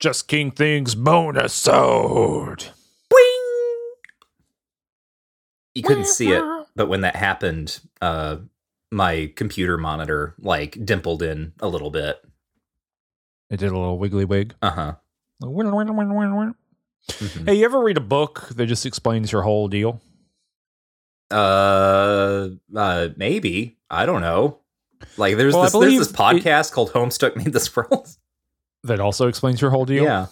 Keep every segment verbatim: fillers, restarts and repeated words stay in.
Just King Things bonus sword. You couldn't see it, but when that happened, uh, my computer monitor like dimpled in a little bit. It did a little wiggly wig. Uh-huh. Mm-hmm. Hey, you ever read a book that just explains your whole deal? Uh, uh maybe. I don't know. Like there's well, this there's this podcast it, called Homestuck Made This World that also explains your whole deal. Yeah.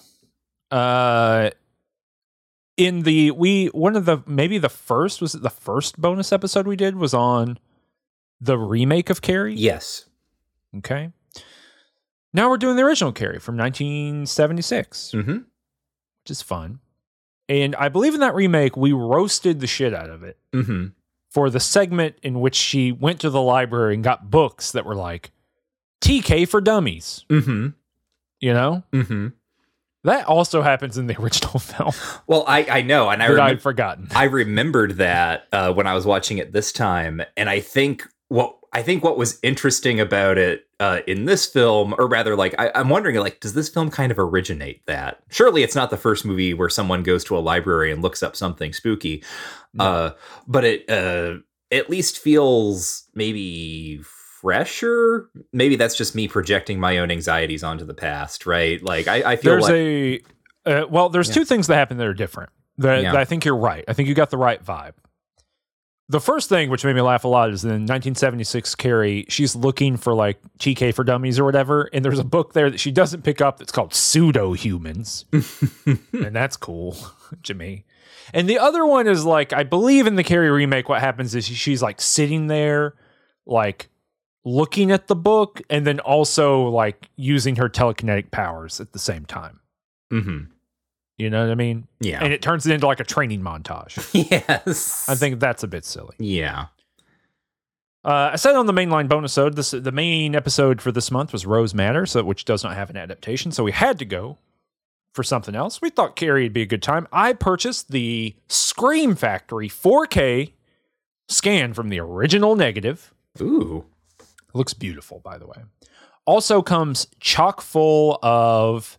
Uh in the we one of the maybe the first was it the first bonus episode we did was on the remake of Carrie? Yes. Okay. Now we're doing the original Carrie from nineteen seventy-six. Mm-hmm. Which is fun. And I believe in that remake, we roasted the shit out of it mm-hmm. for the segment in which she went to the library and got books that were like T K for dummies. Mm-hmm. You know? Mm-hmm. That also happens in the original film. Well, I, I know, and I remem- I'd forgotten. I remembered that uh, when I was watching it this time, and I think what I think what was interesting about it uh, in this film, or rather, like I, I'm wondering, like, does this film kind of originate that? Surely, it's not the first movie where someone goes to a library and looks up something spooky, no. uh, but it uh, at least feels maybe fresher. Maybe that's just me projecting my own anxieties onto the past, right? Like I, I feel there's like a uh, well, there's yeah. two things that happen that are different. That, yeah. that I think you're right. I think you got the right vibe. The first thing, which made me laugh a lot, is in nineteen seventy-six, Carrie, she's looking for like T K for dummies or whatever, and there's a book there that she doesn't pick up that's called Pseudo-Humans. And that's cool to me. And the other one is like, I believe in the Carrie remake, what happens is she's like sitting there, like looking at the book, and then also like using her telekinetic powers at the same time. Mm-hmm. You know what I mean? Yeah. And it turns it into like a training montage. Yes. I think that's a bit silly. Yeah. Uh, I said on the mainline bonus episode, this the main episode for this month was Rose Matters, so, which does not have an adaptation, so we had to go for something else. We thought Carrie would be a good time. I purchased the Scream Factory four K scan from the original negative. Ooh. It looks beautiful, by the way. Also comes chock full of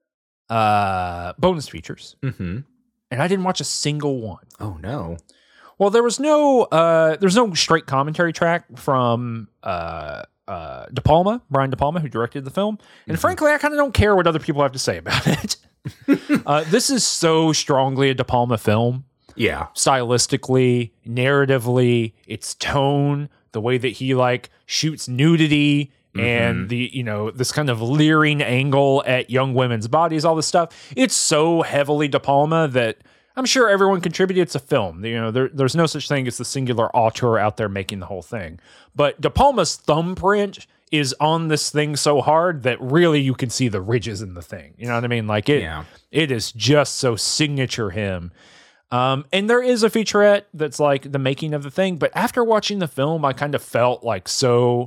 uh bonus features, mm-hmm. and I didn't watch a single one. Oh no! Well, there was no uh there's no straight commentary track from uh uh De Palma, Brian De Palma, who directed the film, and mm-hmm. frankly, I kind of don't care what other people have to say about it. uh, this is so strongly a De Palma film. Yeah, stylistically, narratively, its tone, the way that he like shoots nudity. Mm-hmm. And the, you know, this kind of leering angle at young women's bodies, all this stuff. It's so heavily De Palma that I'm sure everyone contributed. It's a film. You know, there, there's no such thing as the singular auteur out there making the whole thing. But De Palma's thumbprint is on this thing so hard that really you can see the ridges in the thing. You know what I mean? Like it, yeah. it is just so signature him. Um, and there is a featurette that's like the making of the thing. But after watching the film, I kind of felt like so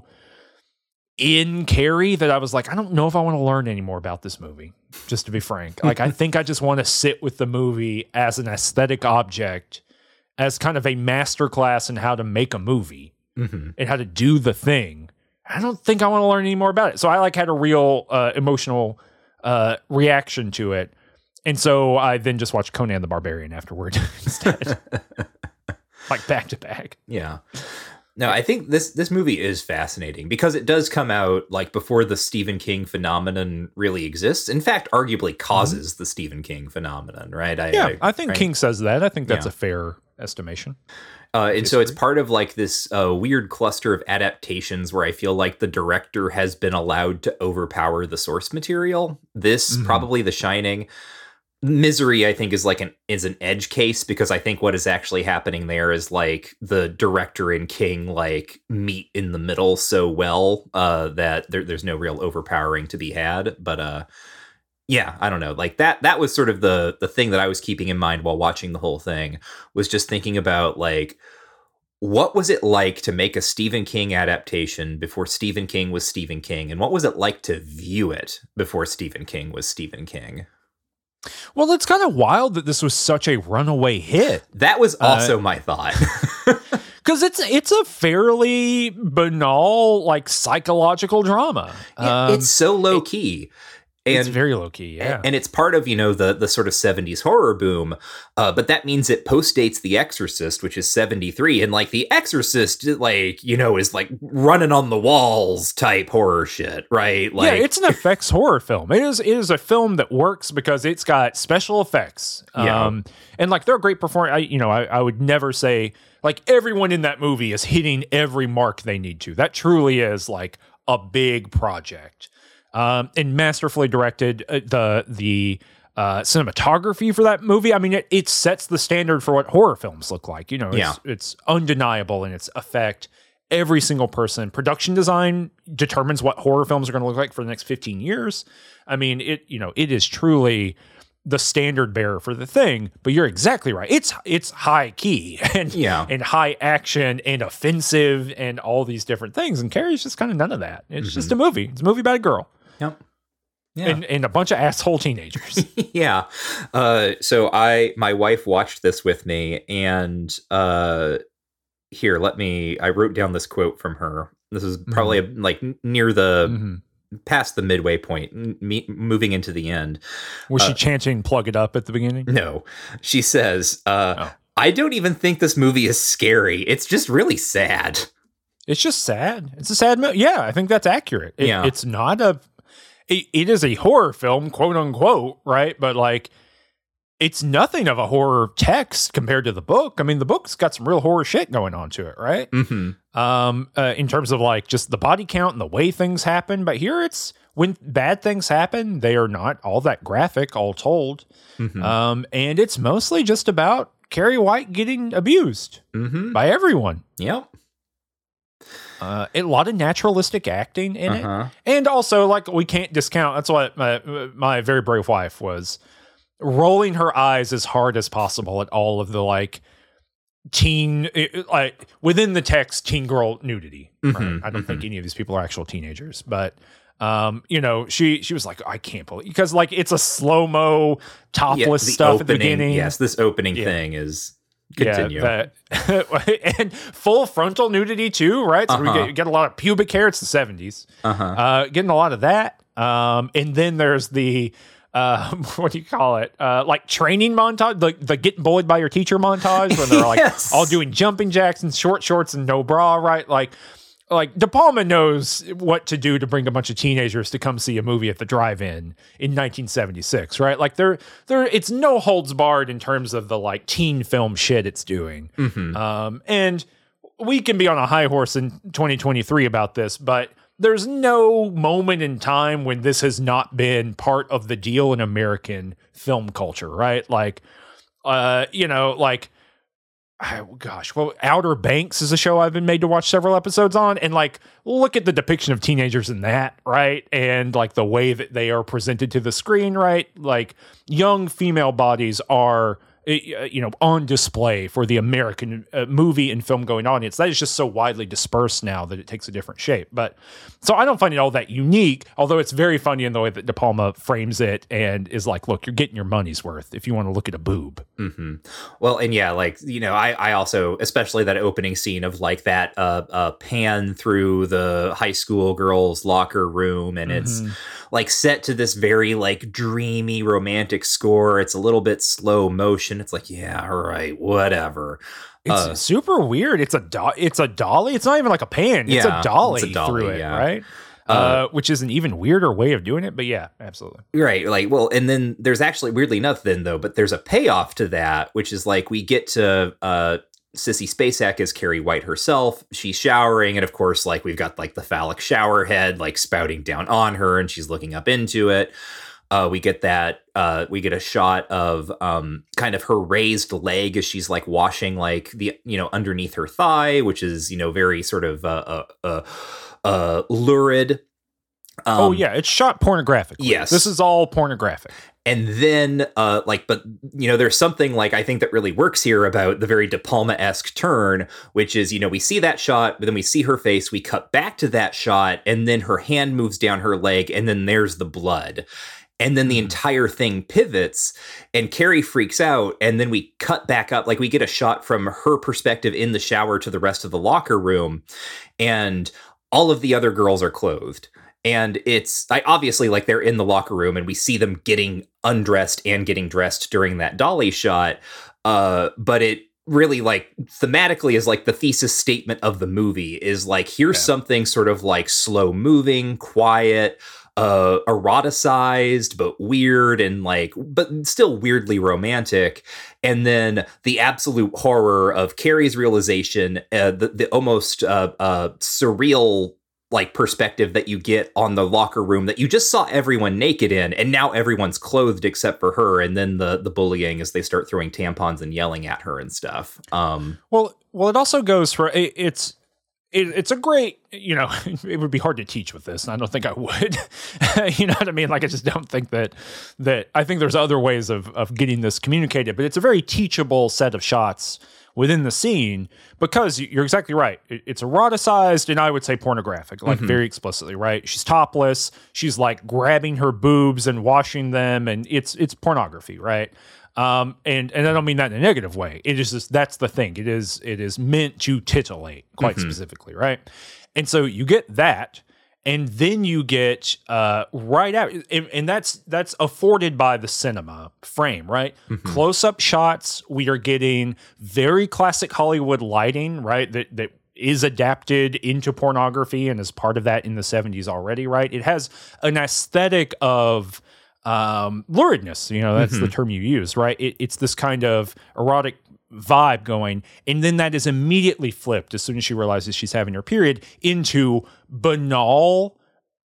in Carrie that I was like, I don't know if I want to learn any more about this movie, just to be frank. Like, I think I just want to sit with the movie as an aesthetic object, as kind of a masterclass in how to make a movie mm-hmm. and how to do the thing. I don't think I want to learn any more about it. So I like had a real uh, emotional uh, reaction to it. And so I then just watched Conan the Barbarian afterward instead. Like back to back. Yeah. No, I think this this movie is fascinating because it does come out like before the Stephen King phenomenon really exists. In fact, arguably causes mm-hmm. the Stephen King phenomenon, right? I, yeah, I, I think right? King says that. I think that's yeah. a fair estimation. Uh, and so it's part of like this uh, weird cluster of adaptations where I feel like the director has been allowed to overpower the source material. This, mm-hmm. probably The Shining. Misery, I think, is like an is an edge case because I think what is actually happening there is like the director and King like meet in the middle so well uh, that there, there's no real overpowering to be had. But uh, yeah, I don't know. Like that that was sort of the the thing that I was keeping in mind while watching the whole thing, was just thinking about like, what was it like to make a Stephen King adaptation before Stephen King was Stephen King, and what was it like to view it before Stephen King was Stephen King? Well, it's kind of wild that this was such a runaway hit. That was also uh, my thought. Because it's it's a fairly banal, like, psychological drama. Yeah, um, it's so low key. And, it's very low key, yeah. And it's part of, you know, the the sort of seventies horror boom. Uh, but that means it postdates The Exorcist, which is seventy-three. And like The Exorcist, like, you know, is like running on the walls type horror shit, right? Like, yeah, it's an effects horror film. It is it is a film that works because it's got special effects. Yeah. Um, and like they're great performers. I, you know, I, I would never say like everyone in that movie is hitting every mark they need to. That truly is like a big project. Um, and masterfully directed. Uh, the the uh, cinematography for that movie, I mean, it, it sets the standard for what horror films look like. You know, it's, Yeah. it's undeniable in its effect. Every single person. Production design determines what horror films are going to look like for the next fifteen years. I mean, it you know, it is truly the standard bearer for the thing. But you're exactly right. It's it's high key and Yeah. and high action and offensive and all these different things. And Carrie's just kind of none of that. It's just a movie. It's a movie about a girl. Yep. Yeah. And, and a bunch of asshole teenagers. yeah. Uh, so I, my wife watched this with me, and uh, here, let me. I wrote down this quote from her. This is probably mm-hmm. like near the mm-hmm. past the midway point, me, moving into the end. Was uh, she chanting "plug it up" at the beginning? No, she says, uh, oh. "I don't even think this movie is scary. It's just really sad." It's just sad. It's a sad movie. Yeah, I think that's accurate. It, yeah. It's not a. It, it is a horror film, quote unquote, right? But like, it's nothing of a horror text compared to the book. I mean, the book's got some real horror shit going on to it, right? Mm-hmm. Um, uh, in terms of like just the body count and the way things happen. But here it's when bad things happen, they are not all that graphic, all told. Mm-hmm. Um, and it's mostly just about Carrie White getting abused mm-hmm. by everyone. Yep. Uh, a lot of naturalistic acting in uh-huh. it. And also, like, we can't discount, that's what my, my very brave wife was rolling her eyes as hard as possible at all of the, like, teen, like, within the text, teen girl nudity. Mm-hmm, right? I don't mm-hmm. think any of these people are actual teenagers, but, um, you know, she she was like, I can't believe, because, like, it's a slow-mo, topless yeah, stuff opening, at the beginning. Yes, this opening yeah. thing is... Continue. Yeah, that, and full frontal nudity too, right? So uh-huh. we get, get a lot of pubic hair. It's the seventies. Uh-huh. Uh, getting a lot of that. Um, and then there's the uh, what do you call it? Uh, like training montage, the the getting bullied by your teacher montage, when they're like yes. all doing jumping jacks and short shorts and no bra, right? Like. Like, De Palma knows what to do to bring a bunch of teenagers to come see a movie at the drive-in in nineteen seventy-six, right? Like, they're, they're, it's no holds barred in terms of the, like, teen film shit it's doing. Mm-hmm. Um, and we can be on a high horse in twenty twenty-three about this, but there's no moment in time when this has not been part of the deal in American film culture, right? Like, uh, you know, like... Oh, gosh, well, Outer Banks is a show I've been made to watch several episodes on, and like, look at the depiction of teenagers in that, right? And like the way that they are presented to the screen, right? Like, young female bodies are, you know, on display for the American uh, movie and film going audience. That is just so widely dispersed now that it takes a different shape. But so I don't find it all that unique, although it's very funny in the way that De Palma frames it and is like, look, you're getting your money's worth if you want to look at a boob. Mm-hmm. Well, and yeah, like, you know, I, I also, especially that opening scene of like that uh, uh, pan through the high school girls' locker room, and mm-hmm. it's like set to this very like dreamy romantic score. It's a little bit slow motion. It's like, yeah, all right, whatever. It's uh, super weird. It's a do- it's a dolly. It's not even like a pan. It's yeah, a dolly, it's a dolly through it, yeah. right? Uh, uh, which is an even weirder way of doing it. But yeah, absolutely. Right. Like, well, and then there's actually, weirdly enough then, though, but there's a payoff to that, which is like we get to uh, Sissy Spacek as Carrie White herself. She's showering. And of course, like we've got like the phallic shower head like spouting down on her, and she's looking up into it. Uh, we get that, uh, we get a shot of um, kind of her raised leg as she's like washing like the, you know, underneath her thigh, which is, you know, very sort of uh, uh, uh, uh, lurid. Um, oh, yeah. It's shot pornographically. Yes. This is all pornographic. And then, uh, like, but, you know, there's something like I think that really works here about the very De Palma-esque turn, which is, you know, we see that shot, but then we see her face, we cut back to that shot, and then her hand moves down her leg, and then there's the blood. And then the entire thing pivots and Carrie freaks out. And then we cut back up. Like we get a shot from her perspective in the shower to the rest of the locker room. And all of the other girls are clothed. And it's I obviously like they're in the locker room and we see them getting undressed and getting dressed during that dolly shot. Uh, but it really like thematically is like the thesis statement of the movie is like, here's yeah. something sort of like slow moving, quiet, uh, eroticized, but weird and like, but still weirdly romantic. And then the absolute horror of Carrie's realization, uh, the, the almost uh, uh, surreal like perspective that you get on the locker room that you just saw everyone naked in, and now everyone's clothed except for her. And then the the bullying as they start throwing tampons and yelling at her and stuff. Um, well, well, it also goes for it, it's it, it's a great, you know, it would be hard to teach with this, and I don't think I would. You know what I mean? Like, I just don't think that that I think there's other ways of of getting this communicated, but it's a very teachable set of shots within the scene, because you're exactly right. It's eroticized and I would say pornographic, like mm-hmm. very explicitly, right? She's topless. She's like grabbing her boobs and washing them, and it's it's pornography, right? Um, and and I don't mean that in a negative way. It is just, that's the thing. It is it is meant to titillate, quite mm-hmm. specifically, right? And so you get that. And then you get uh, right out, and, and that's that's afforded by the cinema frame, right? Mm-hmm. Close-up shots. We are getting very classic Hollywood lighting, right? That that is adapted into pornography and is part of that in the seventies already, right? It has an aesthetic of um, luridness. You know, that's mm-hmm. the term you use, right? It, it's this kind of erotic vibe going, and then that is immediately flipped as soon as she realizes she's having her period into banal,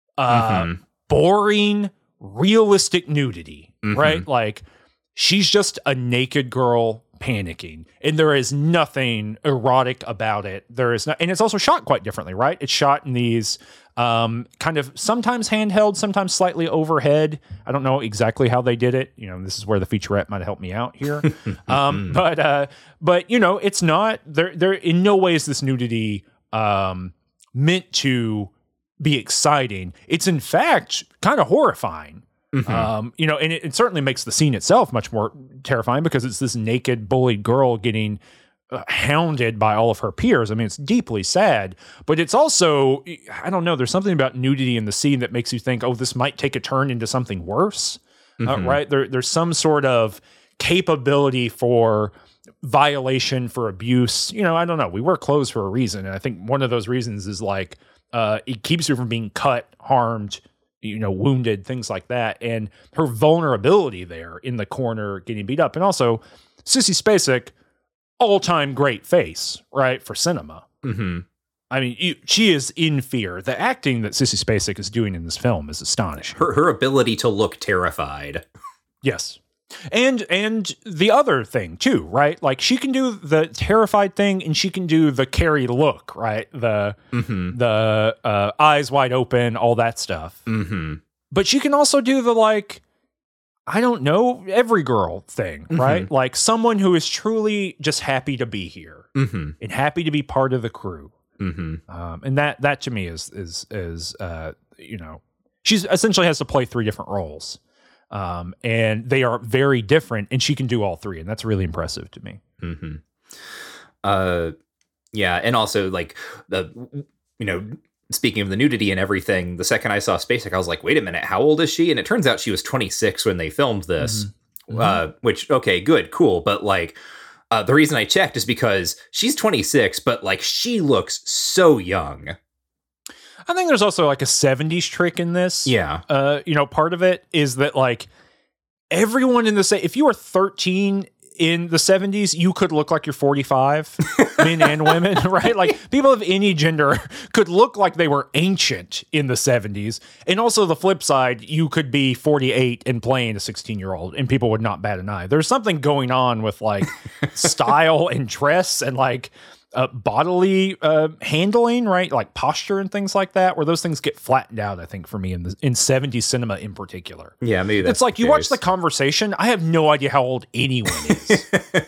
uh, mm-hmm. boring, realistic nudity, mm-hmm. right? Like, she's just a naked girl panicking, and there is nothing erotic about it. There is not, and it's also shot quite differently, right? It's shot in these um, kind of sometimes handheld, sometimes slightly overhead. I don't know exactly how they did it. You know, this is where the featurette might help me out here. um, but uh, but you know, it's not there. There in no way is this nudity um, meant to be exciting. It's in fact kind of horrifying. Mm-hmm. Um, you know, and it, it certainly makes the scene itself much more terrifying because it's this naked, bullied girl getting uh, hounded by all of her peers. I mean, it's deeply sad, but it's also, I don't know, there's something about nudity in the scene that makes you think, oh, this might take a turn into something worse, mm-hmm. uh, right? There, there's some sort of capability for violation, for abuse. You know, I don't know. We wear clothes for a reason, and I think one of those reasons is like uh, it keeps you from being cut, harmed, you know, wounded, things like that. And her vulnerability there in the corner getting beat up. And also Sissy Spacek, all-time great face, right, for cinema. Mm-hmm. I mean, you, she is in fear. The acting that Sissy Spacek is doing in this film is astonishing. Her, her ability to look terrified. Yes. And and the other thing too, right? Like, she can do the terrified thing, and she can do the Carrie look, right? The mm-hmm. the uh, eyes wide open, all that stuff. Mm-hmm. But she can also do the like, I don't know, every girl thing, mm-hmm. right? Like someone who is truly just happy to be here mm-hmm. and happy to be part of the crew. Mm-hmm. Um, and that that to me is is is uh, you know, she's essentially has to play three different roles. Um, and they are very different, and she can do all three, and that's really impressive to me. Mm-hmm. Uh, yeah, and also like the, you know, speaking of the nudity and everything, the second I saw Spacek, I was like, wait a minute, how old is she? And it turns out she was twenty-six when they filmed this. Mm-hmm. Uh, which okay, good, cool, but like, uh, the reason I checked is because she's twenty-six, but like she looks so young. I think there's also like a seventies trick in this. Yeah. Uh, you know, part of it is that like everyone in the same, if you were thirteen in the seventies, you could look like you're forty-five, men and women, right? Like people of any gender could look like they were ancient in the seventies. And also the flip side, you could be forty-eight and playing a sixteen year old and people would not bat an eye. There's something going on with like style and dress and like, Uh, bodily uh, handling, right? Like posture and things like that, where those things get flattened out, I think, for me in the in seventies cinema in particular. Yeah, maybe that's It's like you watch The Conversation, I have no idea how old anyone is.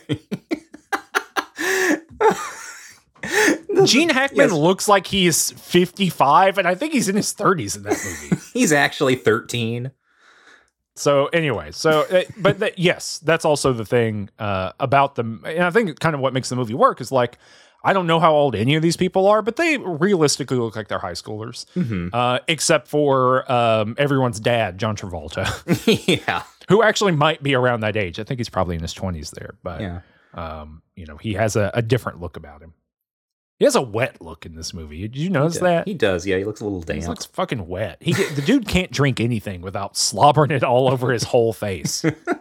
Gene Hackman yes. looks like he is fifty-five, and I think he's in his thirties in that movie. He's actually thirteen. So anyway, so uh, but that, yes, that's also the thing uh, about them, and I think kind of what makes the movie work is like, I don't know how old any of these people are, but they realistically look like they're high schoolers, mm-hmm. uh, except for um, everyone's dad, John Travolta, yeah, who actually might be around that age. I think he's probably in his twenties there, but yeah. um, you know, he has a, a different look about him. He has a wet look in this movie. Did you notice he that? He does. Yeah, he looks a little damp. He looks fucking wet. He the dude can't drink anything without slobbering it all over his whole face.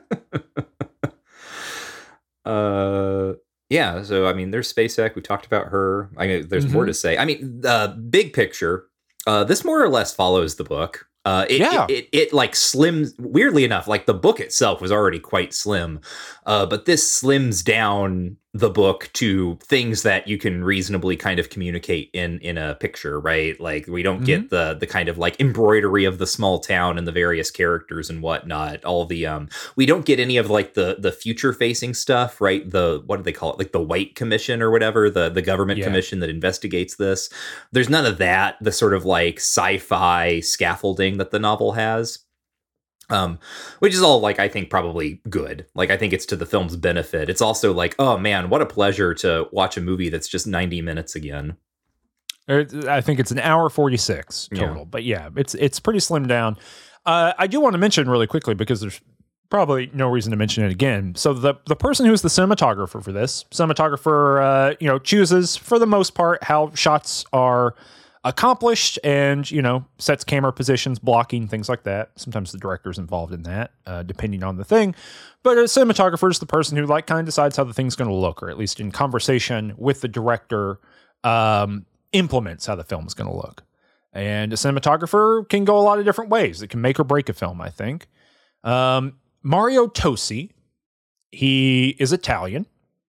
uh. Yeah, so I mean, there's SpaceX. We talked about her. I mean, there's mm-hmm. more to say. I mean, the uh, big picture. Uh, this more or less follows the book. Uh, it, yeah. it, it, it like slims. Weirdly enough, like the book itself was already quite slim, uh, but this slims down the book to things that you can reasonably kind of communicate in in a picture, right? Like we don't mm-hmm. get the the kind of like embroidery of the small town and the various characters and whatnot. All the um, we don't get any of like the the future facing stuff, right? The what do they call it? Like the White Commission or whatever, the the government yeah. commission that investigates this. There's none of that. The sort of like sci-fi scaffolding that the novel has. Um, which is all like, I think probably good. Like, I think it's to the film's benefit. It's also like, oh man, what a pleasure to watch a movie that's just ninety minutes again. I think it's an hour forty-six total, yeah. but yeah, it's, it's pretty slimmed down. Uh, I do want to mention really quickly because there's probably no reason to mention it again. So the, the person who's the cinematographer for this cinematographer, uh, you know, chooses for the most part how shots are accomplished and, you know, sets camera positions, blocking, things like that. Sometimes the director's involved in that, uh, depending on the thing. But a cinematographer is the person who like kind of decides how the thing's going to look, or at least in conversation with the director, um, implements how the film is going to look. And a cinematographer can go a lot of different ways. It can make or break a film, I think. Um, Mario Tosi, he is Italian,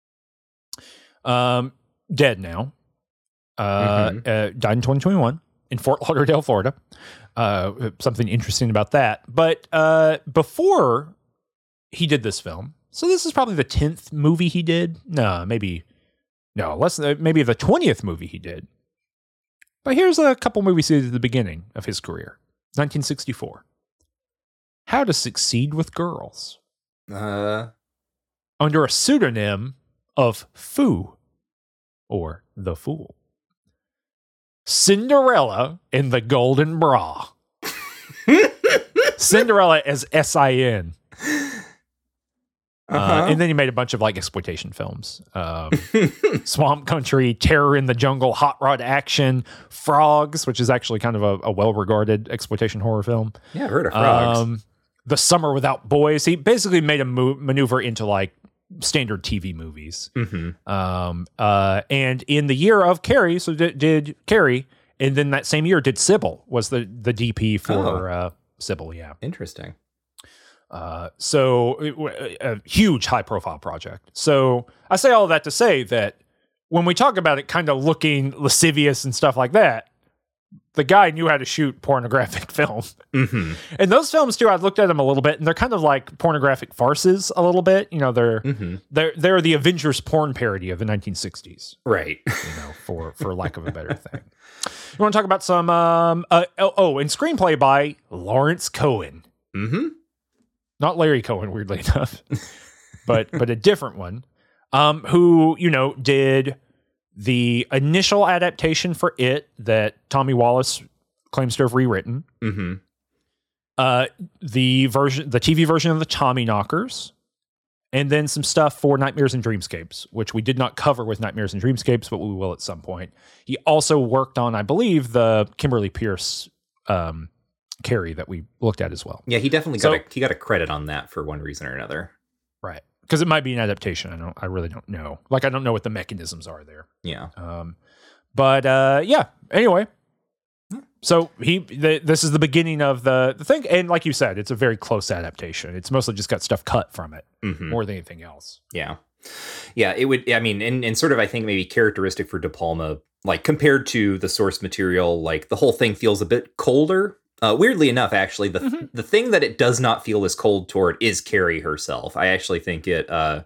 um, dead now. Uh, mm-hmm. uh, died in twenty twenty-one in Fort Lauderdale, Florida. Uh, something interesting about that. But uh, before he did this film, so this is probably the tenth movie he did. No, maybe no, less than maybe the twentieth movie he did. But here's a couple movies he did at the beginning of his career. nineteen sixty-four. How to Succeed with Girls. Uh, under a pseudonym of Foo, or The Fool. Cinderella in the Golden Bra. Cinderella as S I N. Uh-huh. Uh, and then he made a bunch of like exploitation films. Um, Swamp Country, Terror in the Jungle, Hot Rod Action, Frogs, which is actually kind of a, a well-regarded exploitation horror film. Yeah, I've heard of Frogs. Um, The Summer Without Boys. He basically made a mo- maneuver into like standard T V movies. Mm-hmm. Um, uh, and in the year of Carrie, so did, did Carrie, and then that same year did Sybil, was the, the D P for oh. uh, Sybil, yeah. Interesting. Uh, so it, a huge high profile project. So I say all of that to say that when we talk about it kind of looking lascivious and stuff like that, the guy knew how to shoot pornographic film. Mm-hmm. And those films too, I've looked at them a little bit, and they're kind of like pornographic farces a little bit. You know, they're mm-hmm. they're they're the Avengers porn parody of the nineteen sixties, right? You know, for for lack of a better thing. You want to talk about some? Um, uh, oh, oh, and screenplay by Lawrence Cohen. Mm-hmm. Not Larry Cohen, weirdly enough, but but a different one. Um, who you know did the initial adaptation for It that Tommy Wallace claims to have rewritten. Mm-hmm. Uh, the version, the T V version of the Tommy Knockers, and then some stuff for Nightmares and Dreamscapes, which we did not cover with Nightmares and Dreamscapes, but we will at some point. He also worked on, I believe, the Kimberly Pierce um, Carrie that we looked at as well. Yeah, he definitely so, got a, he got a credit on that for one reason or another. Right. Because it might be an adaptation. I don't. I really don't know. Like, I don't know what the mechanisms are there. Yeah. Um, but uh, yeah. Anyway, so he. The, this is the beginning of the, the thing, and like you said, it's a very close adaptation. It's mostly just got stuff cut from it, mm-hmm. more than anything else. Yeah. Yeah. It would. I mean, and, and sort of, I think maybe characteristic for De Palma, like compared to the source material, like the whole thing feels a bit colder. Uh, weirdly enough, actually, the mm-hmm. the thing that it does not feel as cold toward is Carrie herself. I actually think it uh,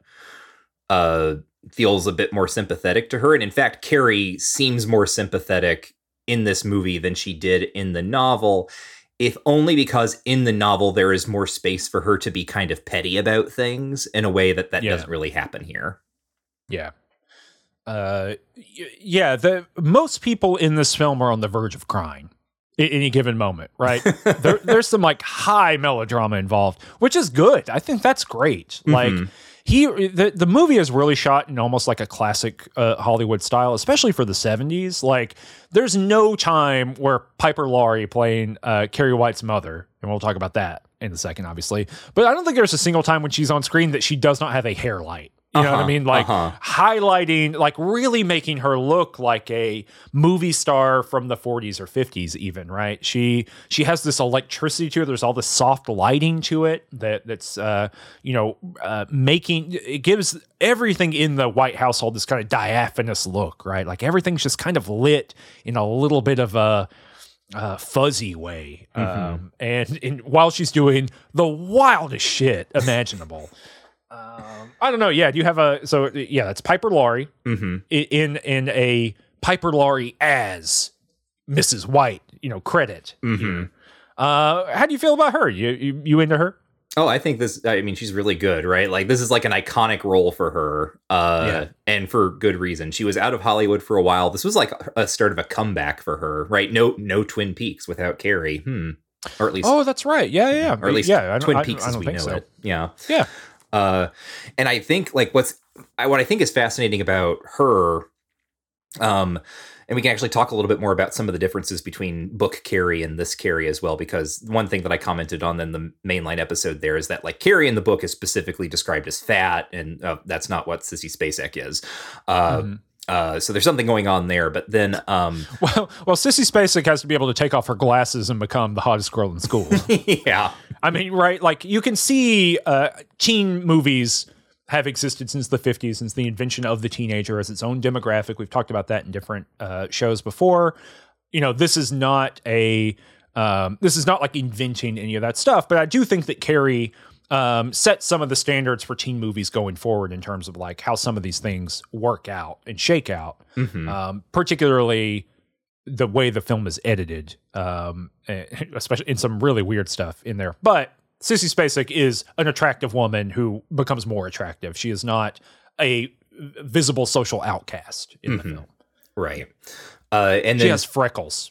uh, feels a bit more sympathetic to her. And in fact, Carrie seems more sympathetic in this movie than she did in the novel, if only because in the novel there is more space for her to be kind of petty about things in a way that that yeah. doesn't really happen here. Yeah. uh, y- yeah, the most people in this film are on the verge of crying at any given moment, right? there, there's some like high melodrama involved, which is good. I think that's great. Mm-hmm. Like he, the, the movie is really shot in almost like a classic uh, Hollywood style, especially for the seventies. Like there's no time where Piper Laurie playing uh, Carrie White's mother, and we'll talk about that in a second, obviously. But I don't think there's a single time when she's on screen that she does not have a hair light. You know uh-huh, what I mean? Like uh-huh. highlighting, like really making her look like a movie star from the forties or fifties even, right? She she has this electricity to her. There's all this soft lighting to it that that's, uh, you know, uh, making, it gives everything in the White household this kind of diaphanous look, right? Like everything's just kind of lit in a little bit of a, Uh, fuzzy way. Mm-hmm. Um, and, and while she's doing the wildest shit imaginable. um, I don't know. Yeah. Do you have a, so yeah, that's Piper Laurie Mm-hmm. in, in a Piper Laurie as Missus White, you know, credit. Mm-hmm. Uh, how do you feel about her? You, you, you into her? Oh, I think this, I mean, she's really good, right? Like, this is like an iconic role for her, uh, Yeah. and for good reason. She was out of Hollywood for a while. This was like a start of a comeback for her, right? No, no Twin Peaks without Carrie. Hmm. Or at least, Oh, that's right. Yeah. Yeah. or at least yeah, I don't- Twin I- Peaks I as don't we think know so. it. Yeah. Yeah. Uh, and I think like what's, I, what I think is fascinating about her, um, and we can actually talk a little bit more about some of the differences between book Carrie and this Carrie as well, because one thing that I commented on in the mainline episode there is that like Carrie in the book is specifically described as fat, and uh, that's not what Sissy Spacek is. Uh, Mm-hmm. uh, so there's something going on there. But then, um, Well, well, Sissy Spacek has to be able to take off her glasses and become the hottest girl in school. yeah, I mean, right? Like you can see uh, teen movies have existed since the fifties, since the invention of the teenager as its own demographic. We've talked about that in different uh, shows before. You know, this is not a um, this is not like inventing any of that stuff, but I do think that Carrie um, set some of the standards for teen movies going forward in terms of like how some of these things work out and shake out, mm-hmm. um, particularly the way the film is edited, um, especially in some really weird stuff in there. But Sissy Spacek is an attractive woman who becomes more attractive. She is not a visible social outcast in mm-hmm. the film. Right. Uh, and She then has freckles.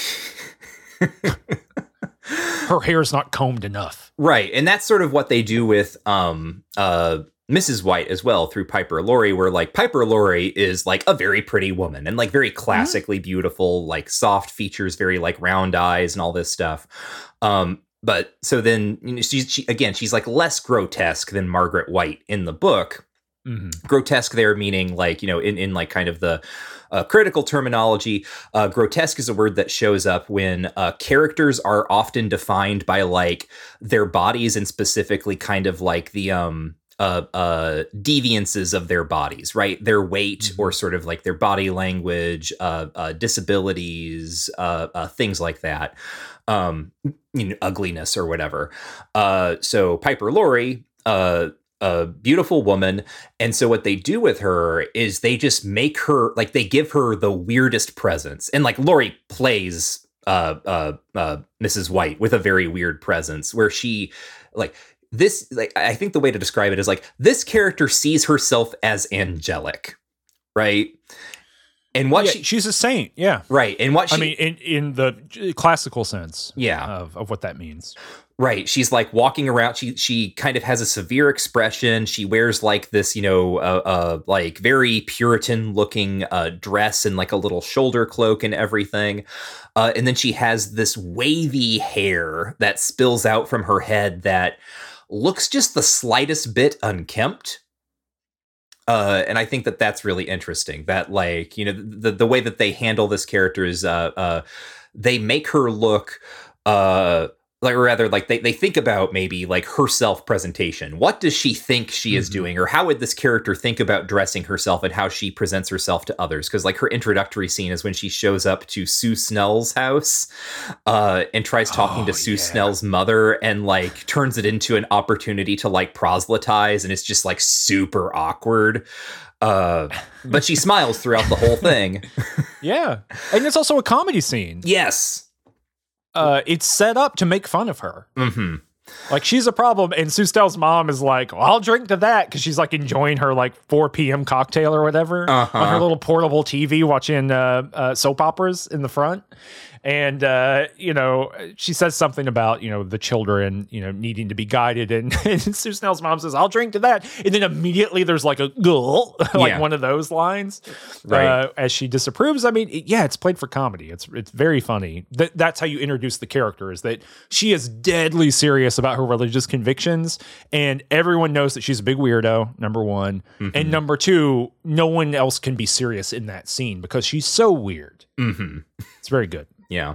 Her hair is not combed enough. Right. And that's sort of what they do with um, uh, Missus White as well through Piper Laurie, where like Piper Laurie is like a very pretty woman and like very classically mm-hmm. beautiful, like soft features, very like round eyes and all this stuff. Um, but so then, you know, she's, she, again, she's like less grotesque than Margaret White in the book. Mm-hmm. Grotesque there meaning like, you know, in, in like kind of the uh, critical terminology, uh, grotesque is a word that shows up when uh, characters are often defined by like their bodies and specifically kind of like the um, uh, uh, deviances of their bodies, right? Their weight mm-hmm. or sort of like their body language, uh, uh, disabilities, uh, uh, things like that. Um, you know, ugliness or whatever. Uh, so Piper Laurie, uh, a beautiful woman. And so what they do with her is they just make her like, they give her the weirdest presence. And like Laurie plays, uh, uh, uh, Missus White with a very weird presence where she like this, like, I think the way to describe it is like this character sees herself as angelic, right? And what yeah, she, she's a saint, yeah, right. And what she, I mean, in, in the classical sense, yeah, of, of what that means, right. She's like walking around. She she kind of has a severe expression. She wears like this, you know, uh, uh like very Puritan looking uh, dress and like a little shoulder cloak and everything. Uh, and then she has this wavy hair that spills out from her head that looks just the slightest bit unkempt. Uh, and I think that that's really interesting that like, you know, the, the way that they handle this character is uh, uh, they make her look uh, like, or rather like they, they think about maybe like her self-presentation. What does she think she is mm-hmm. doing? Or how would this character think about dressing herself and how she presents herself to others? Because like her introductory scene is when she shows up to Sue Snell's house uh, and tries talking oh, to Sue yeah. Snell's mother and like turns it into an opportunity to like proselytize. And it's just like super awkward. Uh, but she smiles throughout the whole thing. Yeah. And it's also a comedy scene. Yes. Uh, it's set up to make fun of her. Mm-hmm. Like, she's a problem, and Sue Stell's mom is like, well, I'll drink to that, because she's like enjoying her like four p.m. cocktail or whatever uh-huh. on her little portable T V, watching uh, uh, soap operas in the front. And, uh, you know, she says something about, you know, the children, you know, needing to be guided. And, and Sue Snell's mom says, I'll drink to that. And then immediately there's like a gulp, like yeah. one of those lines right. uh, as she disapproves. I mean, it, yeah, it's played for comedy. It's it's very funny. That That's how you introduce the character, is that she is deadly serious about her religious convictions. And everyone knows that she's a big weirdo, number one. Mm-hmm. And number two, no one else can be serious in that scene because she's so weird. Mm-hmm. It's very good. Yeah.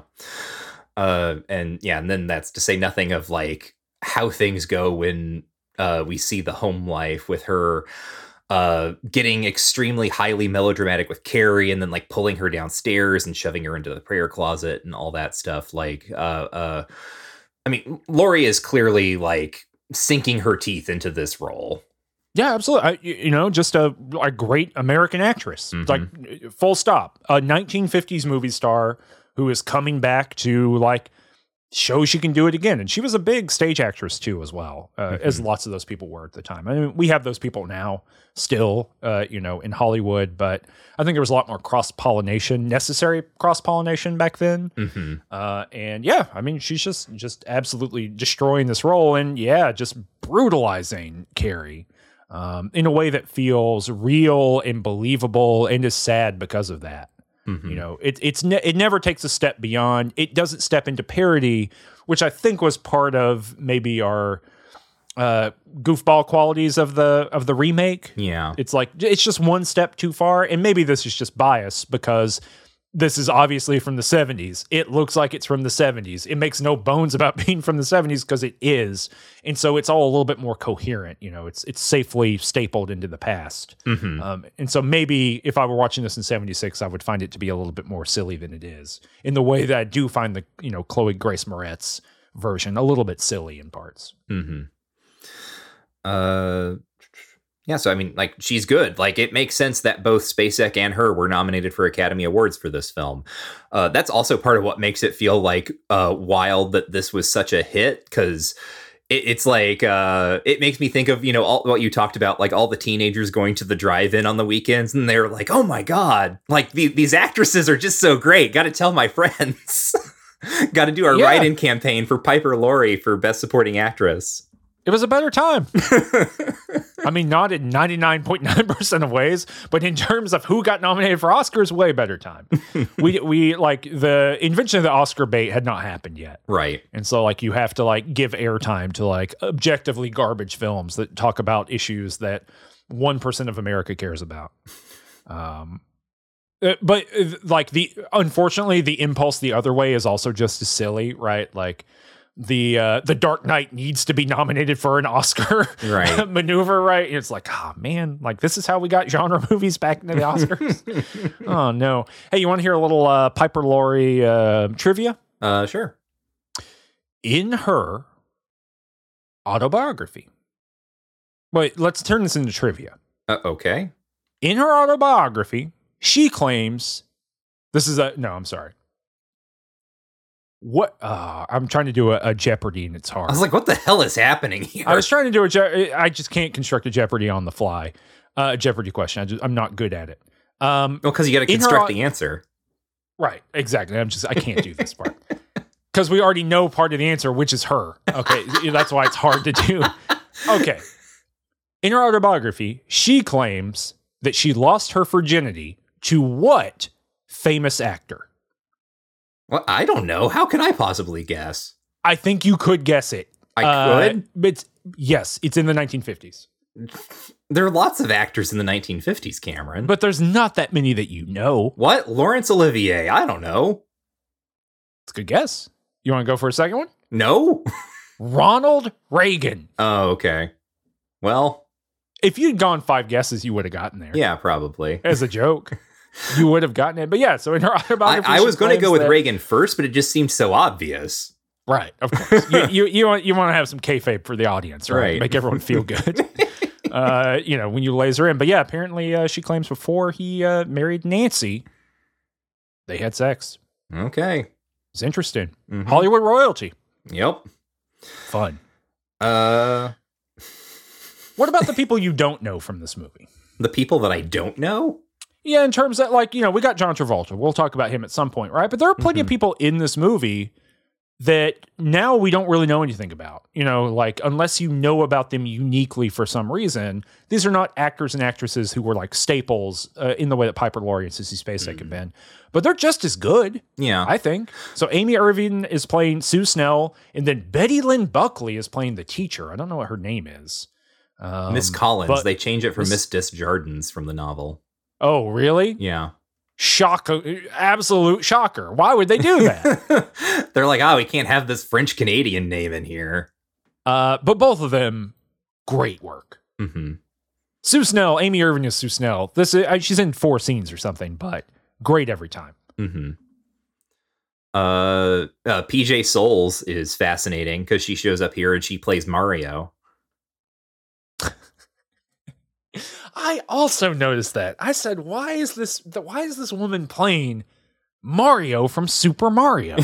Uh, and yeah, and then that's to say nothing of like how things go when uh, we see the home life with her uh, getting extremely highly melodramatic with Carrie, and then like pulling her downstairs and shoving her into the prayer closet and all that stuff. Like, uh, uh, I mean, Laurie is clearly like sinking her teeth into this role. Yeah, absolutely. I, you know, just a, a great American actress. Mm-hmm. Like, full stop. A nineteen fifties movie star who is coming back to like show she can do it again. And she was a big stage actress too, as well, uh, mm-hmm. as lots of those people were at the time. I mean, we have those people now still, uh, you know, in Hollywood, but I think there was a lot more cross-pollination, necessary cross-pollination back then. Mm-hmm. Uh, and yeah, I mean, she's just, just absolutely destroying this role, and yeah, just brutalizing Carrie um, in a way that feels real and believable and is sad because of that. Mm-hmm. You know, it it's ne- it never takes a step beyond. It doesn't step into parody, which I think was part of maybe our uh, goofball qualities of the of the remake. Yeah, it's like it's just one step too far, and maybe this is just bias because this is obviously from the seventies. It looks like it's from the seventies. It makes no bones about being from the seventies because it is, and so it's all a little bit more coherent. You know, it's it's safely stapled into the past. Mm-hmm. Um, and so maybe if I were watching this in seventy-six, I would find it to be a little bit more silly than it is, in the way that I do find the, you know, Chloe Grace Moretz version a little bit silly in parts. Mm-hmm. Uh. Yeah, so I mean, like, she's good. Like, it makes sense that both Spacek and her were nominated for Academy Awards for this film. Uh, that's also part of what makes it feel like uh, wild that this was such a hit, because it, it's like uh, it makes me think of, you know, all, what you talked about, like all the teenagers going to the drive-in on the weekends, and they're like, "Oh my god, like the, these actresses are just so great. Got to tell my friends. Got to do our yeah. write-in campaign for Piper Laurie for Best Supporting Actress." It was a better time. I mean, not in ninety-nine point nine percent of ways, but in terms of who got nominated for Oscars, way better time. we, we like, the invention of the Oscar bait had not happened yet. Right. And so, like, you have to, like, give airtime to, like, objectively garbage films that talk about issues that one percent of America cares about. Um, but, like, the, unfortunately, the impulse the other way is also just as silly, right? Like, the uh, the Dark Knight needs to be nominated for an Oscar right. maneuver, right? And it's like, oh man, like this is how we got genre movies back into the Oscars. Oh no! Hey, you want to hear a little uh, Piper Laurie uh, trivia? Uh, sure. In her autobiography, wait, let's turn this into trivia. Uh, okay. In her autobiography, she claims this is a no. I'm sorry. What uh, I'm trying to do a, a Jeopardy, and it's hard. I was like, "What the hell is happening here?" I was trying to do a. Je- I just can't construct a Jeopardy on the fly. Uh, a Jeopardy question. I just, I'm not good at it. Um, well, because you got to construct her, the answer. Right. Exactly. I'm just. I can't do this part because we already know part of the answer, which is her. Okay, that's why it's hard to do. Okay. In her autobiography, she claims that she lost her virginity to what famous actor? Well, I don't know. How can I possibly guess? I think you could guess it. I could? Uh, but yes, it's in the nineteen fifties. There are lots of actors in the nineteen fifties, Cameron. But there's not that many that you know. What? Laurence Olivier? I don't know. It's a good guess. You want to go for a second one? No. Ronald Reagan. Oh, okay. Well, if you'd gone five guesses, you would have gotten there. Yeah, probably. As a joke. You would have gotten it. But yeah, so in her autobiography, I, I was going to go with that, Reagan first, but it just seemed so obvious. Right, of course. you, you you want you want to have some kayfabe for the audience, right? right. Make everyone feel good. uh, you know, when you laser in. But yeah, apparently uh, she claims before he uh, married Nancy, they had sex. Okay. It's interesting. Mm-hmm. Hollywood royalty. Yep. Fun. Uh, what about the people you don't know from this movie? The people that I don't know? Yeah, in terms of, like, you know, we got John Travolta. We'll talk about him at some point, right? But there are plenty Mm-hmm. of people in this movie that now we don't really know anything about. You know, like, unless you know about them uniquely for some reason, these are not actors and actresses who were, like, staples uh, in the way that Piper Laurie and Sissy Spacek Mm. have been. But they're just as good, Yeah. I think. So Amy Irving is playing Sue Snell, and then Betty Lynn Buckley is playing the teacher. I don't know what her name is. Um, Miss Collins. but- They change it from Miss- Miss Disjardins from the novel. Oh, really? Yeah. Shocker. Absolute shocker. Why would they do that? They're like, oh, we can't have this French Canadian name in here. uh, but both of them, great work. Mm-hmm. Sue Snell, Amy Irving is Sue Snell. This is, uh, she's in four scenes or something, but great every time. Mm-hmm. Uh, uh, P J Souls is fascinating because she shows up here and she plays Mario. I also noticed that. I said, "Why is this? Why is this woman playing Mario from Super Mario?"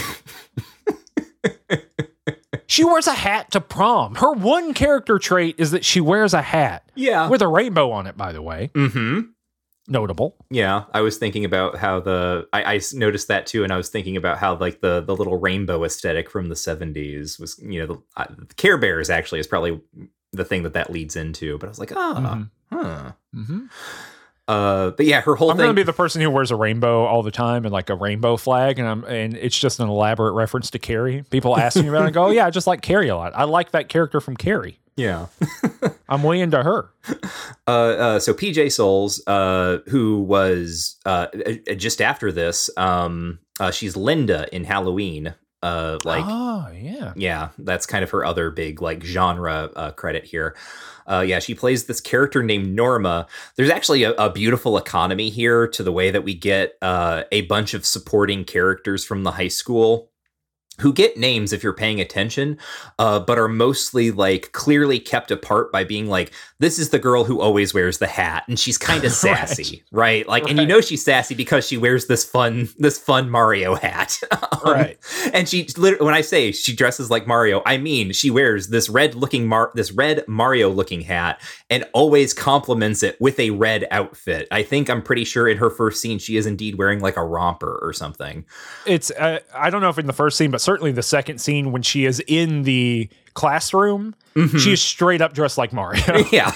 She wears a hat to prom. Her one character trait is that she wears a hat Yeah. with a rainbow on it. By the way, Mm-hmm. notable. Yeah, I was thinking about how the I, I s- noticed that too, and I was thinking about how like the the little rainbow aesthetic from the seventies was, you know, the, uh, the Care Bears actually is probably the thing that that leads into. But I was like, ah, Mhm. huh. Mm-hmm. Uh, but yeah, her whole I'm thing. gonna be the person who wears a rainbow all the time and like a rainbow flag, and I'm and it's just an elaborate reference to Carrie. People ask me about it and go, oh, yeah, I just like Carrie a lot. I like that character from Carrie. yeah. I'm way into her. Uh, uh, so P J Souls, uh, who was uh, uh, just after this, um, uh, she's Linda in Halloween. Uh, like, oh yeah. yeah, that's kind of her other big like genre uh, credit here. Uh, yeah, she plays this character named Norma. There's actually a, a beautiful economy here to the way that we get uh, a bunch of supporting characters from the high school who get names if you're paying attention, uh, but are mostly like clearly kept apart by being like, this is the girl who always wears the hat, and she's kind of sassy, right? right? Like, right. And you know she's sassy because she wears this fun, this fun Mario hat, um, right? And she, when I say she dresses like Mario, I mean she wears this red looking Mar, this red Mario looking hat, and always complements it with a red outfit. I think I'm pretty sure in her first scene she is indeed wearing like a romper or something. It's uh, I don't know if in the first scene, but certainly the second scene when she is in the classroom, mm-hmm. she is straight up dressed like Mario. Yeah.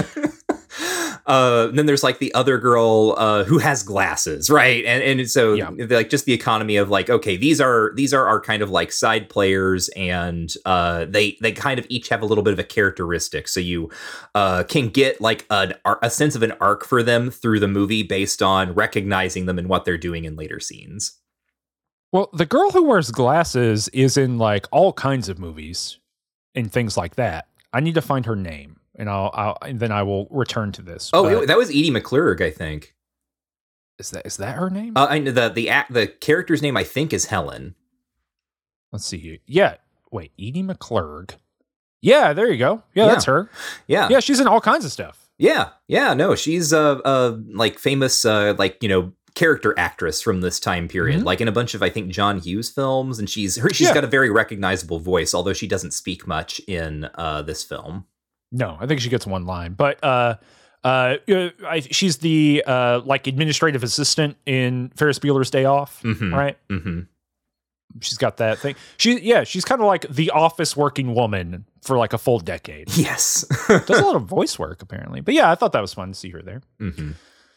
uh, then there's like the other girl uh, who has glasses, right? And and so yeah. like just the economy of like, okay, these are these are our kind of like side players, and uh, they they kind of each have a little bit of a characteristic, so you uh, can get like an a sense of an arc for them through the movie based on recognizing them and what they're doing in later scenes. Well, the girl who wears glasses is in like all kinds of movies and things like that. I need to find her name, and I'll, I'll and then I will return to this. Oh, but it, that was Edie McClurg, I think. Is that is that her name? Uh, I the the act the character's name I think is Helen. Let's see here. Yeah, wait, Edie McClurg. Yeah, there you go. Yeah, yeah, that's her. Yeah, yeah, she's in all kinds of stuff. Yeah, yeah, no, she's a uh, uh, like famous uh, like you know. character actress from this time period, mm-hmm. like in a bunch of I think John Hughes films, and she's her she's yeah. got a very recognizable voice, although she doesn't speak much in uh, this film. No, I think she gets one line, but uh, uh, I, she's the uh, like administrative assistant in Ferris Bueller's Day Off, mm-hmm. right? Mm-hmm. She's got that thing. She yeah, she's kind of like the office working woman for like a full decade. Yes, does a lot of voice work apparently, but yeah, I thought that was fun to see her there. Mm-hmm.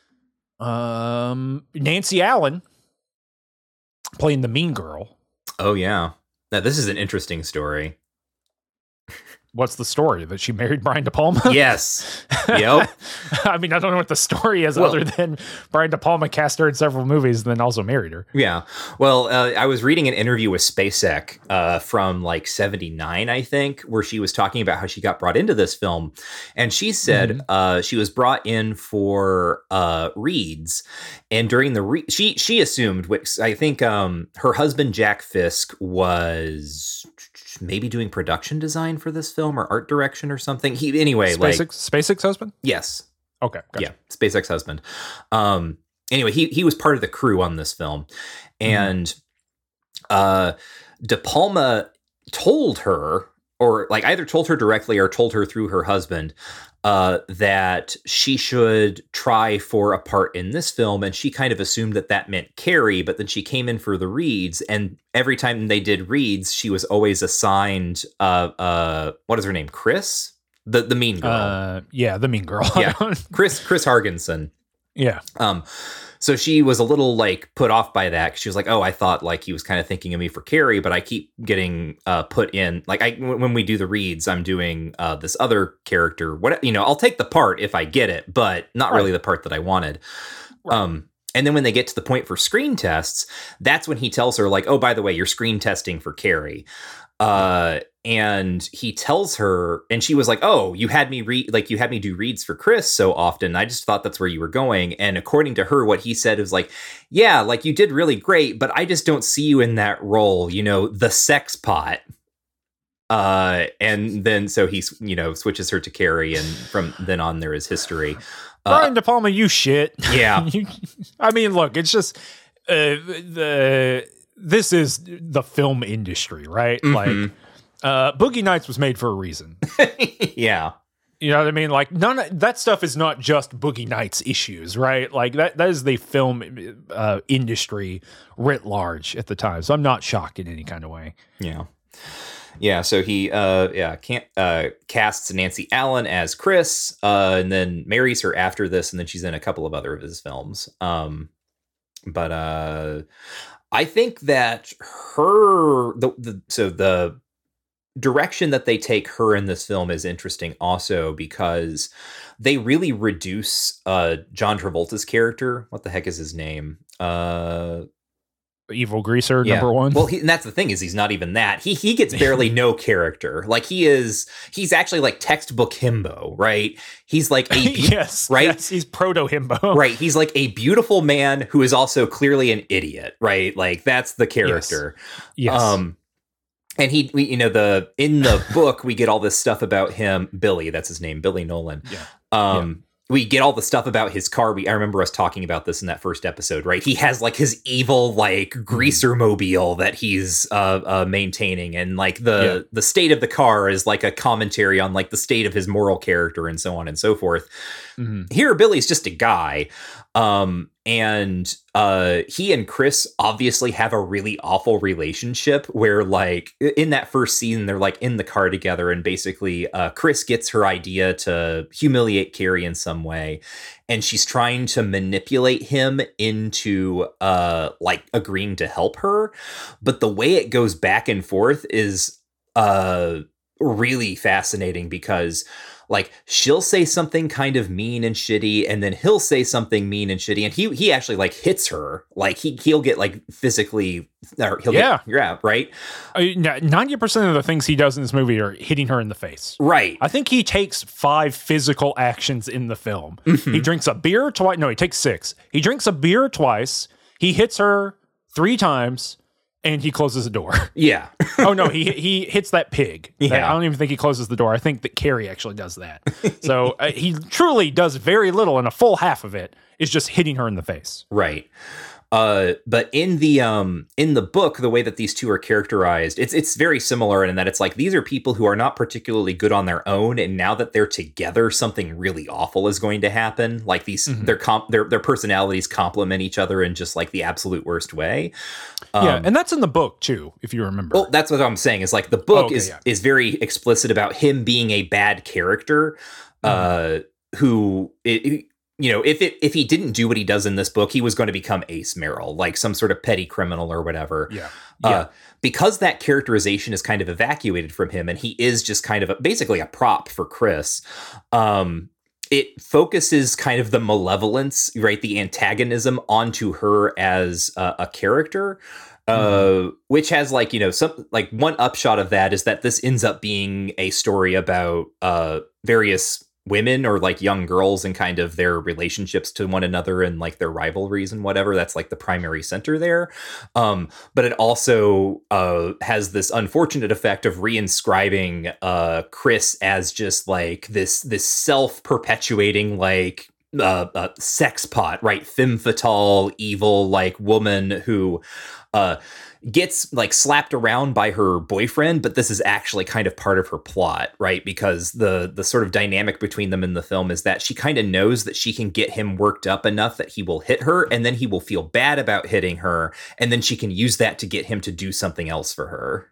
Um, Nancy Allen playing the mean girl. Oh yeah, now this is an interesting story. What's the story? That she married Brian De Palma? Yes. Yep. I mean, I don't know what the story is well, other than Brian De Palma cast her in several movies and then also married her. Yeah. Well, uh, I was reading an interview with Spacek uh, from like seventy-nine, I think, where she was talking about how she got brought into this film. And she said mm-hmm. uh, she was brought in for uh, reads. And during the re- she she assumed, I think um, her husband, Jack Fisk, was maybe doing production design for this film or art direction or something. He anyway, SpaceX, like SpaceX husband. Yes. Okay. Gotcha. Yeah. SpaceX husband. Um. Anyway, he he was part of the crew on this film, and mm. uh, De Palma told her or like either told her directly or told her through her husband, uh, that she should try for a part in this film. And she kind of assumed that that meant Carrie, but then she came in for the reads, and every time they did reads, she was always assigned, uh, uh, what is her name? Chris? The, the mean girl. Uh, yeah, the mean girl. Yeah. Chris, Chris Hargensen. Yeah. Um, so she was a little like put off by that, 'cause she was like, oh, I thought like he was kind of thinking of me for Carrie, but I keep getting uh, put in like I, w- when we do the reads, I'm doing uh, this other character. What, you know, I'll take the part if I get it, but not right. really the part that I wanted. Right. Um, and then when they get to the point for screen tests, that's when he tells her like, oh, by the way, you're screen testing for Carrie. Uh, and he tells her, and she was like, oh, you had me read, like you had me do reads for Chris so often. I just thought that's where you were going. And according to her, what he said is like, yeah, like you did really great, but I just don't see you in that role, you know, the sex pot. Uh, and then, so he, you know, switches her to Carrie, and from then on there is history. Uh, Brian De Palma, you shit. Yeah. you, I mean, look, it's just, uh, the, this is the film industry, right? Mm-hmm. Like, uh, Boogie Nights was made for a reason. Yeah. You know what I mean? Like, none of that stuff is not just Boogie Nights issues, right? Like, that that is the film uh, industry writ large at the time. So I'm not shocked in any kind of way. Yeah. Yeah, so he uh, yeah can't, uh, casts Nancy Allen as Chris, uh, and then marries her after this, and then she's in a couple of other of his films. Um, but uh, I think that her the, the so the direction that they take her in this film is interesting also, because they really reduce uh, John Travolta's character. What the heck is his name? Uh, Evil Greaser, yeah. number one. Well, he, and that's the thing, is he's not even that. He he gets barely no character. Like he is, he's actually like textbook himbo, right? He's like a be- yes, right. Yes, he's proto himbo, right? He's like a beautiful man who is also clearly an idiot, right? Like that's the character. Yes. yes. Um, and he, we, you know, the in the book we get all this stuff about him. Billy, that's his name, Billy Nolan. Yeah. Um. Yeah. We get all the stuff about his car. We I remember us talking about this in that first episode, right? He has like his evil like greaser mobile that he's uh, uh, maintaining, and like the yeah. the state of the car is like a commentary on like the state of his moral character and so on and so forth. Mm-hmm. Here, Billy's just a guy, um, and uh, he and Chris obviously have a really awful relationship where like in that first scene they're like in the car together, and basically uh, Chris gets her idea to humiliate Carrie in some way, and she's trying to manipulate him into uh, like agreeing to help her, but the way it goes back and forth is uh, really fascinating, because like she'll say something kind of mean and shitty, and then he'll say something mean and shitty, and he he actually like hits her, like he he'll get like physically, or he'll yeah get, yeah right. Ninety percent of the things he does in this movie are hitting her in the face. Right. I think he takes five physical actions in the film. Mm-hmm. He drinks a beer twice. No, he takes six. He drinks a beer twice. He hits her three times. And he closes the door. Yeah. oh, no, he he hits that pig. Yeah. I don't even think he closes the door. I think that Carrie actually does that. So uh, he truly does very little, and a full half of it is just hitting her in the face. Right. Uh, but in the um in the book, the way that these two are characterized, it's it's very similar in that it's like these are people who are not particularly good on their own, and now that they're together, something really awful is going to happen. Like these, mm-hmm. their comp, their their personalities complement each other in just like the absolute worst way. Um, yeah, and that's in the book too, if you remember. Well, that's what I'm saying. Is like the book oh, okay, is yeah. is very explicit about him being a bad character, mm-hmm. uh, who. It, it, You know, if it if he didn't do what he does in this book, he was going to become Ace Merrill, like some sort of petty criminal or whatever. Yeah. Uh, yeah. Because that characterization is kind of evacuated from him, and he is just kind of a, basically a prop for Chris. Um, it focuses kind of the malevolence, right, the antagonism onto her as a, a character. Uh, which has like, you know, some like one upshot of that is that this ends up being a story about uh various women or like young girls and kind of their relationships to one another and like their rivalries and whatever. That's like the primary center there. Um, but it also uh, has this unfortunate effect of reinscribing uh, Chris as just like this, this self-perpetuating, like uh, uh, sex pot, right? Femme fatale, evil, like woman who uh, gets like slapped around by her boyfriend, but this is actually kind of part of her plot, right? Because the the sort of dynamic between them in the film is that she kind of knows that she can get him worked up enough that he will hit her, and then he will feel bad about hitting her, and then she can use that to get him to do something else for her.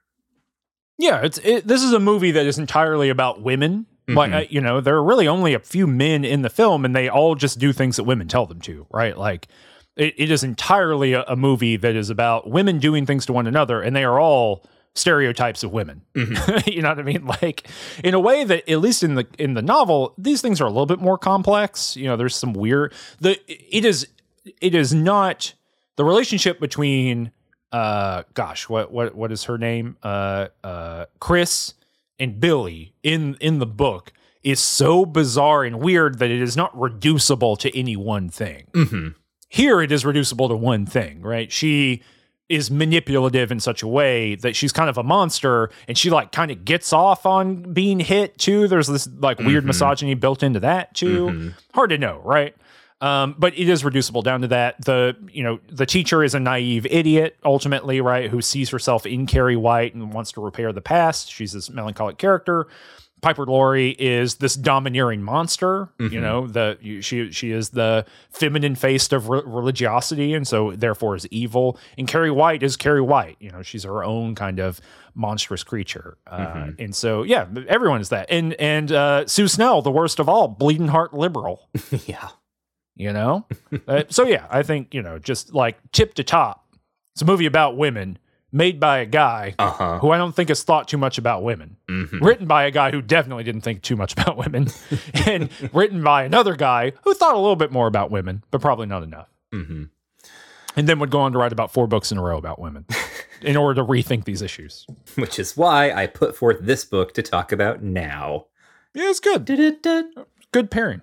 Yeah, it's it, this is a movie that is entirely about women. Mm-hmm. Like, uh, you know, there are really only a few men in the film, and they all just do things that women tell them to, right? Like, it, it is entirely a, a movie that is about women doing things to one another, and they are all stereotypes of women. Mm-hmm. You know what I mean? Like, in a way that, at least in the in the novel, these things are a little bit more complex. You know, there's some weird. The it is it is not the relationship between. Uh, gosh, what what what is her name? Uh, uh, Chris and Billy in in the book is so bizarre and weird that it is not reducible to any one thing. Mm-hmm. Here, it is reducible to one thing, right? She is manipulative in such a way that she's kind of a monster, and she like kind of gets off on being hit too. There's this like weird mm-hmm. misogyny built into that too. Mm-hmm. Hard to know, right? Um, but it is reducible down to that. The, you know, the teacher is a naive idiot, ultimately, right, who sees herself in Carrie White and wants to repair the past. She's this melancholic character. Piper Laurie is this domineering monster. Mm-hmm. You know, the you, she she is the feminine face of re- religiosity, and so therefore is evil. And Carrie White is Carrie White. You know, she's her own kind of monstrous creature. Uh, mm-hmm. And so, yeah, everyone is that. And and uh, Sue Snell, the worst of all, bleeding heart liberal. Yeah. You know? uh, so, yeah, I think, you know, just like tip to top, it's a movie about women made by a guy uh-huh. who I don't think has thought too much about women. Mm-hmm. Written by a guy who definitely didn't think too much about women. And written by another guy who thought a little bit more about women, but probably not enough. Mm-hmm. And then would go on to write about four books in a row about women in order to rethink these issues. Which is why I put forth this book to talk about now. Yeah, it's good. Da-da-da. Good pairing.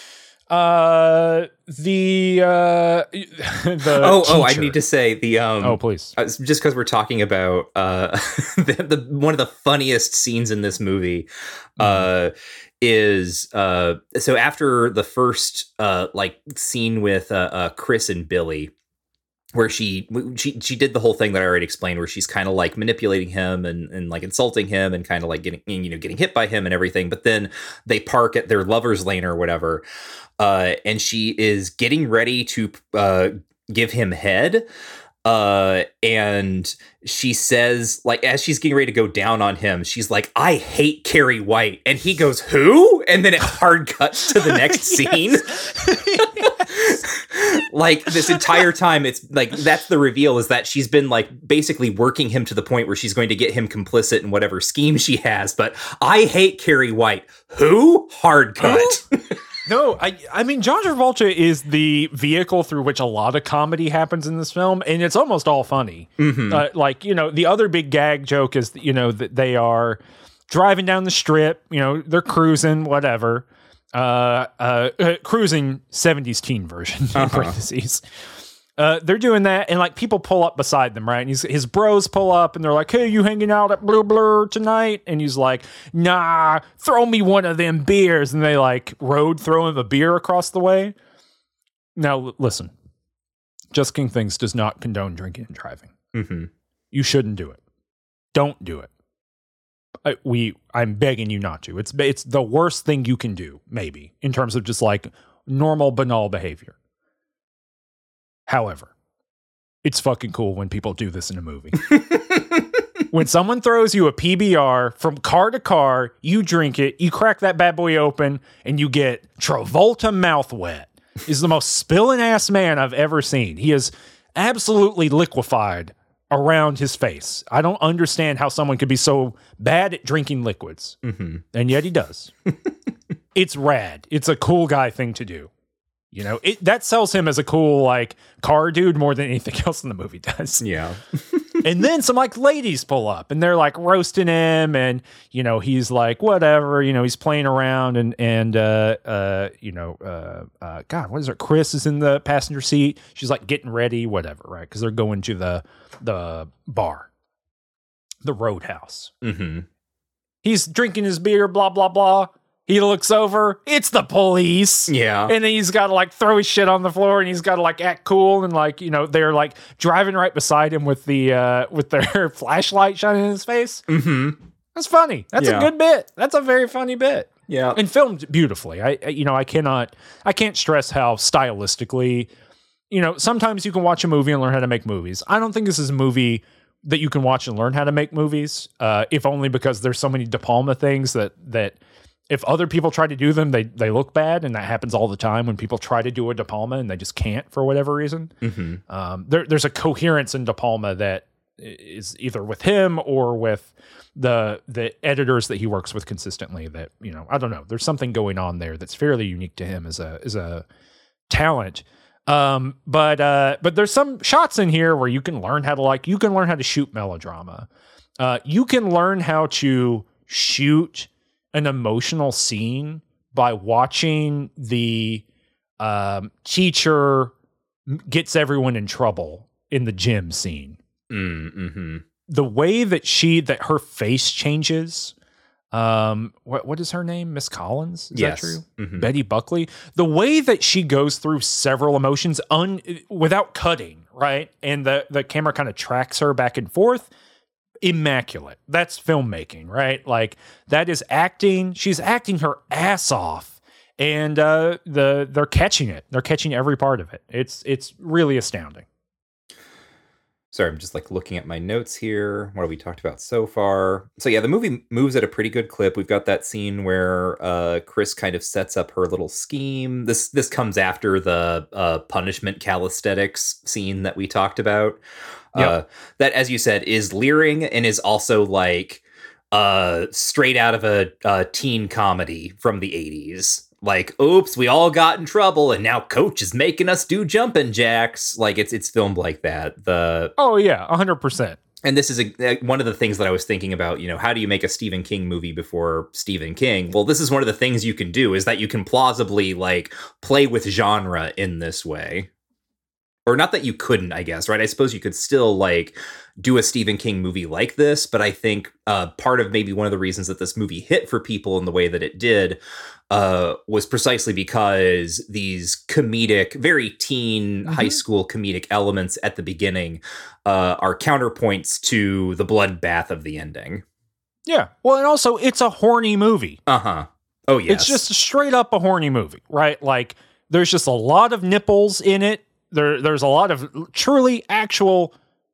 Uh, the uh, the oh teacher. oh, I need to say the um. Oh, please. Uh, just because we're talking about uh, the, the one of the funniest scenes in this movie, uh, is uh. So after the first uh like scene with uh, uh Chris and Billy, where she she she did the whole thing that I already explained, where she's kind of like manipulating him and, and like insulting him and kind of like getting you know getting hit by him and everything. But then they park at their lover's lane or whatever, uh, and she is getting ready to uh, give him head. Uh, and she says, like, as she's getting ready to go down on him, she's like, "I hate Carrie White," and he goes, "Who?" And then it hard cuts to the next scene. Like this entire time, it's like that's the reveal is that she's been like basically working him to the point where she's going to get him complicit in whatever scheme she has. But I hate Carrie White. Who? Hard cut. No, I I mean, John Travolta is the vehicle through which a lot of comedy happens in this film, and it's almost all funny. Mm-hmm. Uh, like, you know, the other big gag joke is, you know, that they are driving down the strip, you know, they're cruising, whatever. Uh, uh, uh, cruising seventies teen version, in uh-huh. parentheses. Uh, they're doing that, and like people pull up beside them, right? And he's, his bros pull up, and they're like, "Hey, you hanging out at Blue Blur tonight?" And he's like, "Nah, throw me one of them beers." And they like road throw him a beer across the way. Now, l- listen, Just King Things does not condone drinking and driving. Mm-hmm. You shouldn't do it. Don't do it. I, we, I'm begging you not to. It's it's the worst thing you can do, maybe, in terms of just like normal, banal behavior. However, it's fucking cool when people do this in a movie. When someone throws you a P B R from car to car, you drink it, you crack that bad boy open, and you get Travolta mouth wet. He's the most spilling ass man I've ever seen. He is absolutely liquefied around his face. I don't understand how someone could be so bad at drinking liquids. Mm-hmm. And yet he does. It's rad. It's a cool guy thing to do. You know, it that sells him as a cool, like, car dude more than anything else in the movie does. Yeah. And then some, like, ladies pull up, and they're, like, roasting him, and, you know, he's like, whatever, you know, he's playing around, and, and uh, uh, you know, uh, uh, God, what is it? Chris is in the passenger seat. She's, like, getting ready, whatever, right? Because they're going to the, the bar, the Roadhouse. Mm-hmm. He's drinking his beer, blah, blah, blah. He looks over, it's the police. Yeah. And then he's got to like throw his shit on the floor and he's got to like act cool. And like, you know, they're like driving right beside him with the, uh, with their flashlight shining in his face. Mm-hmm. That's funny. That's Yeah. a good bit. That's a very funny bit. Yeah. And filmed beautifully. I, I- you know, I cannot, I can't stress how stylistically, you know, sometimes you can watch a movie and learn how to make movies. I don't think this is a movie that you can watch and learn how to make movies. Uh, if only because there's so many De Palma things that, that, if other people try to do them, they they look bad, and that happens all the time when people try to do a De Palma and they just can't for whatever reason. Mm-hmm. Um, there, there's a coherence in De Palma that is either with him or with the the editors that he works with consistently. That, you know, I don't know. There's something going on there that's fairly unique to him as a as a talent. Um, but uh, but there's some shots in here where you can learn how to like you can learn how to shoot melodrama. Uh, you can learn how to shoot an emotional scene by watching the um, teacher gets everyone in trouble in the gym scene. Mm-hmm. The way that she, that her face changes. Um, what what is her name? Miss Collins? Is Yes. that true? Mm-hmm. Betty Buckley. The way that she goes through several emotions un without cutting, right? And the the camera kind of tracks her back and forth. Immaculate. That's filmmaking, right? Like, that is acting. She's acting her ass off, and uh, the they're catching it. They're catching every part of it. It's it's really astounding. Sorry, I'm just like looking at my notes here. What have we talked about so far? So yeah, the movie moves at a pretty good clip. We've got that scene where uh, Chris kind of sets up her little scheme. This this comes after the uh, punishment calisthenics scene that we talked about. Yep. Uh, that, as you said, is leering and is also like uh, straight out of a, a teen comedy from the eighties. Like, oops, we all got in trouble, and now Coach is making us do jumping jacks. Like, it's it's filmed like that. The Oh yeah, one hundred percent. and this is a, one of the things that I was thinking about. You know, how do you make a Stephen King movie before Stephen King? Well, this is one of the things you can do, is that you can plausibly like play with genre in this way. Or not that you couldn't, I guess, right? I suppose you could still like do a Stephen King movie like this, but I think uh, part of maybe one of the reasons that this movie hit for people in the way that it did uh, was precisely because these comedic, very teen, mm-hmm. high school comedic elements at the beginning uh, are counterpoints to the bloodbath of the ending. Yeah. Well, and also it's a horny movie. Uh-huh. Oh, yes. It's just straight up a horny movie, right? Like, there's just a lot of nipples in it. There, there's a lot of truly actual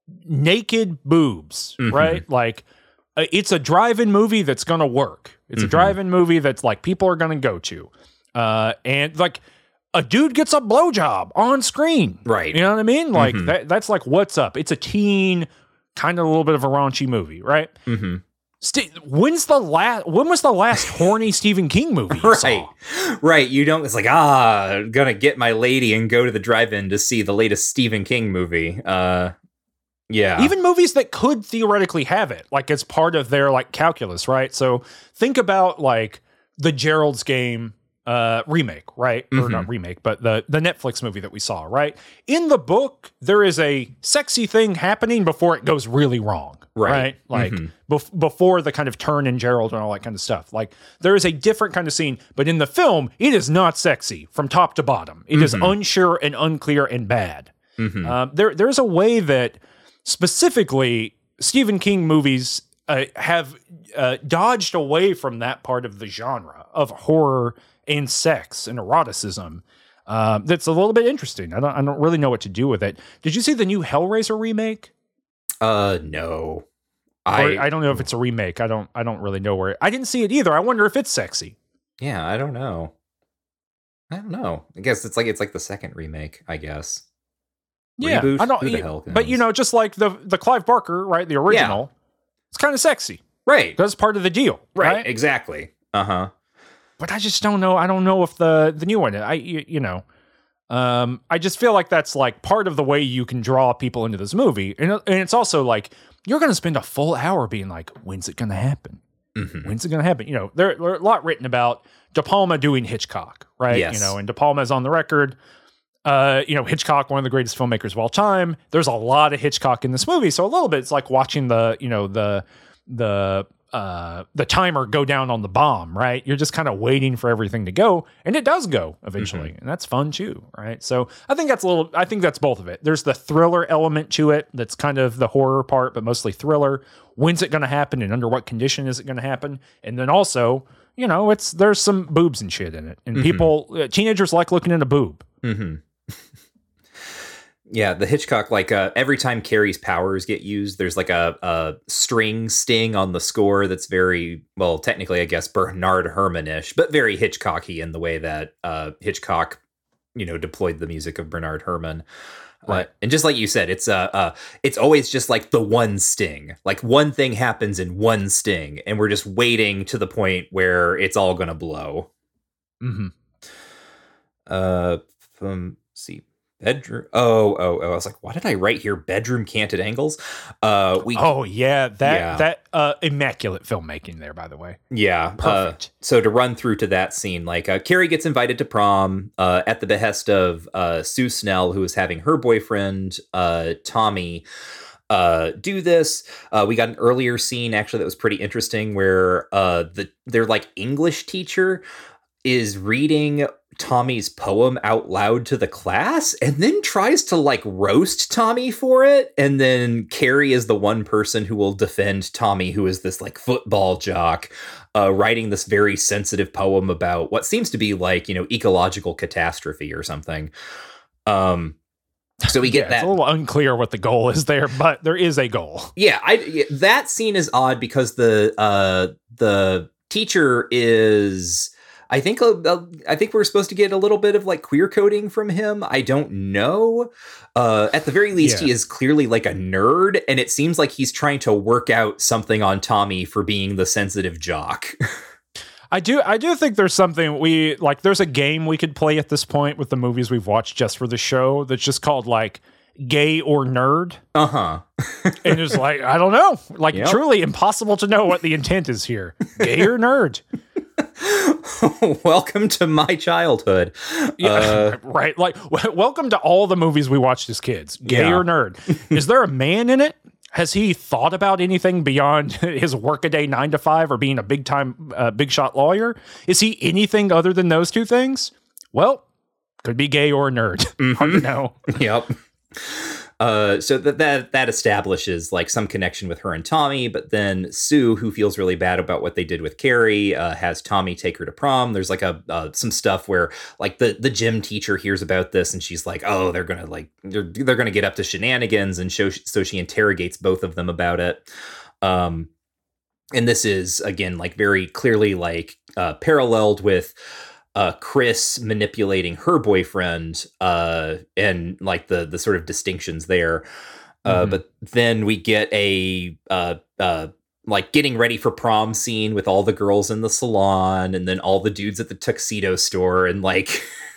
naked boobs, mm-hmm. right? Like, uh, it's a drive-in movie that's going to work. It's mm-hmm. a drive-in movie that's like people are going to go to. Uh, and like a dude gets a blowjob on screen. Right. You know what I mean? Like mm-hmm. that, that's like, what's up? It's a teen, kind of a little bit of a raunchy movie, right? Mm-hmm. St- when's the last? When was the last horny Stephen King movie you right. saw? Right. You don't. It's like ah, gonna get my lady and go to the drive-in to see the latest Stephen King movie. Uh, yeah. Even movies that could theoretically have it, like as part of their like calculus, right? So think about like the Gerald's Game uh, remake, right? Mm-hmm. Or not remake, but the the Netflix movie that we saw, right? In the book, there is a sexy thing happening before it goes really wrong. Right. right? Like mm-hmm. bef- before the kind of turn in Gerald and all that kind of stuff. Like there is a different kind of scene, but in the film, it is not sexy from top to bottom. It mm-hmm. is unsure and unclear and bad. Mm-hmm. Um, there, there's a way that specifically Stephen King movies uh, have uh, dodged away from that part of the genre of horror and sex and eroticism. Um, that's a little bit interesting. I don't, I don't really know what to do with it. Did you see the new Hellraiser remake? Uh, no. I I don't know if it's a remake. I don't I don't really know where it, I didn't see it either. I wonder if it's sexy. Yeah, I don't know. I don't know. I guess it's like it's like the second remake, I guess. Yeah, Reboot? I don't. Who the hell knows? But you know, just like the the Clive Barker, right? The original, yeah. It's kind of sexy, right? That's part of the deal, right? right? Exactly. Uh huh. But I just don't know. I don't know if the the new one. I you, you know. Um, I just feel like that's like part of the way you can draw people into this movie. And, and it's also like, you're going to spend a full hour being like, when's it going to happen? Mm-hmm. When's it going to happen? You know, there, there are a lot written about De Palma doing Hitchcock, right? Yes. You know, and De Palma is on the record. Uh, you know, Hitchcock, one of the greatest filmmakers of all time. There's a lot of Hitchcock in this movie. So a little bit, it's like watching the, you know, the, the, uh, the timer go down on the bomb, right? You're just kind of waiting for everything to go, and it does go eventually, mm-hmm. and that's fun too, right? So I think that's a little. I think that's both of it. There's the thriller element to it, that's kind of the horror part, but mostly thriller. When's it going to happen, and under what condition is it going to happen? And then also, you know, it's there's some boobs and shit in it, and mm-hmm. people, uh, teenagers like looking at a boob. Mm-hmm. Yeah, the Hitchcock, like uh, every time Carrie's powers get used, there's like a, a string sting on the score that's very, well, technically, I guess, Bernard Herrmann-ish, but very Hitchcocky in the way that uh, Hitchcock, you know, deployed the music of Bernard Herrmann. Right. Uh, and just like you said, it's uh, uh, it's always just like the one sting. Like one thing happens in one sting, and we're just waiting to the point where it's all going to blow. Mm-hmm. Uh, um, see. Bedroom. Oh, oh, oh! I was like, "Why did I write here? Bedroom canted angles." Uh, we. Oh yeah, that yeah. that uh, immaculate filmmaking there, by the way. Yeah, perfect. Uh, so to run through to that scene, like uh, Carrie gets invited to prom uh, at the behest of uh, Sue Snell, who is having her boyfriend uh, Tommy uh, do this. Uh, we got an earlier scene actually that was pretty interesting, where uh, the their like English teacher is reading Tommy's poem out loud to the class and then tries to like roast Tommy for it. And then Carrie is the one person who will defend Tommy, who is this like football jock, uh, writing this very sensitive poem about what seems to be like, you know, ecological catastrophe or something. Um, so we get yeah, that. It's a little unclear what the goal is there, but there is a goal. Yeah, I, yeah, that scene is odd because the uh, the teacher is... I think uh, I think we're supposed to get a little bit of like queer coding from him. I don't know. Uh, at the very least, yeah. he is clearly like a nerd, and it seems like he's trying to work out something on Tommy for being the sensitive jock. I do I do think there's something we like. There's a game we could play at this point with the movies we've watched just for the show that's just called like Gay or Nerd. Uh-huh. And it's like, I don't know. Like yep. truly impossible to know what the intent is here. Gay or nerd. Welcome to my childhood. Yeah, uh, right. Like, w- welcome to all the movies we watched as kids. Gay yeah. or nerd. Is there a man in it? Has he thought about anything beyond his workaday nine to five or being a big time, uh, big shot lawyer? Is he anything other than those two things? Well, could be gay or nerd. Mm-hmm. Hard to know. Yep. Uh, so that, that that establishes like some connection with her and Tommy, but then Sue, who feels really bad about what they did with Carrie, uh, has Tommy take her to prom. There's like a uh, some stuff where like the the gym teacher hears about this and she's like, oh, they're gonna like they're they're gonna get up to shenanigans, and show, so she interrogates both of them about it. Um, and this is again like very clearly like uh, paralleled with Uh, Chris manipulating her boyfriend, uh, and like the the sort of distinctions there. Uh, mm-hmm. But then we get a uh, uh, like getting ready for prom scene with all the girls in the salon, and then all the dudes at the tuxedo store, and like.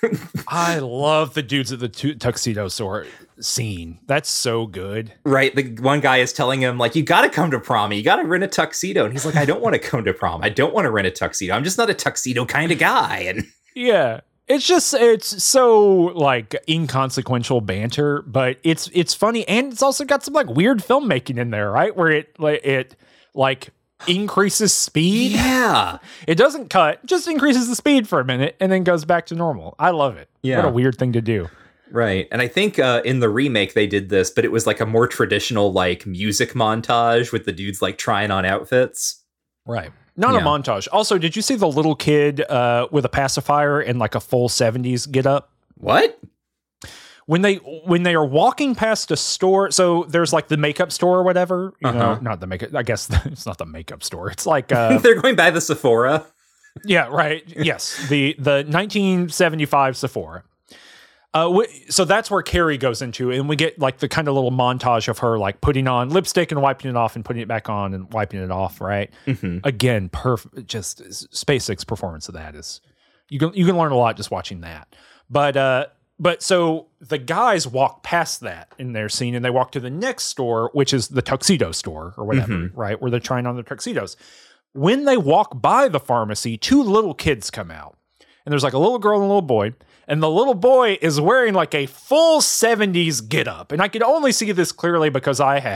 I love the dudes at the tu- tuxedo store scene. That's so good. Right. The one guy is telling him, like, you got to come to prom. You got to rent a tuxedo. And he's like, I don't want to come to prom. I don't want to rent a tuxedo. I'm just not a tuxedo kind of guy. And yeah, it's just, it's so like inconsequential banter, but it's, it's funny. And it's also got some like weird filmmaking in there, right? Where it, like, it like increases speed. Yeah. It doesn't cut, just increases the speed for a minute and then goes back to normal. I love it. Yeah. What a weird thing to do. Right. And I think uh, in the remake they did this, but it was like a more traditional like music montage with the dudes like trying on outfits. Right. Not yeah. a montage. Also, did you see the little kid uh, with a pacifier and like a full seventies get up? What? When they when they are walking past a store, so there's like the makeup store or whatever, you uh-huh. know, not the makeup. I guess it's not the makeup store. It's like uh, they're going by the Sephora. Yeah, right. Yes, the the nineteen seventy-five Sephora. Uh, we, so that's where Carrie goes into, and we get like the kind of little montage of her like putting on lipstick and wiping it off and putting it back on and wiping it off. Right. Mm-hmm. Again, perfect. Just SpaceX performance of that is you can you can learn a lot just watching that. But uh, but so the guys walk past that in their scene, and they walk to the next store, which is the tuxedo store or whatever, mm-hmm. right, where they're trying on their tuxedos. When they walk by the pharmacy, two little kids come out, and there's like a little girl and a little boy. And the little boy is wearing like a full seventies getup. And I could only see this clearly because I have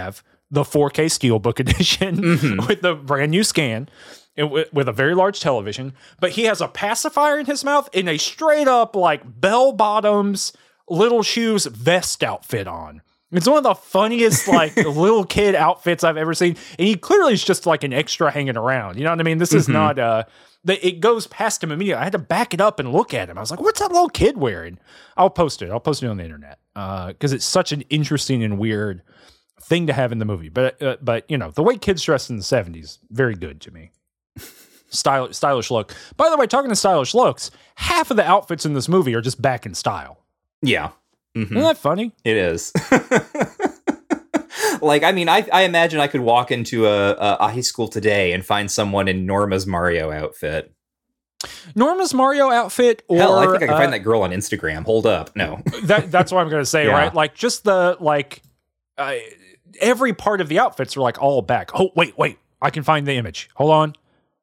the four K Steelbook edition mm-hmm. with the brand new scan, with, with a very large television. But he has a pacifier in his mouth and a straight up like bell bottoms, little shoes vest outfit on. It's one of the funniest like little kid outfits I've ever seen. And he clearly is just like an extra hanging around. You know what I mean? This is mm-hmm. not uh the, it goes past him immediately. I had to back it up and look at him. I was like, what's that little kid wearing? I'll post it. I'll post it on the internet. Uh, because it's such an interesting and weird thing to have in the movie. But uh, but you know, the way kids dressed in the seventies, very good to me. Style, stylish look. By the way, talking to stylish looks, half of the outfits in this movie are just back in style. Yeah. Mm-hmm. Isn't that funny? It is. Like, I mean, I, I imagine I could walk into a, a high school today and find someone in Norma's Mario outfit. Norma's Mario outfit, or hell, I think I can uh, find that girl on Instagram. Hold up, no. that that's what I'm going to say, yeah. Right? Like, just the like, uh, every part of the outfits are like all back. Oh, wait, wait, I can find the image. Hold on.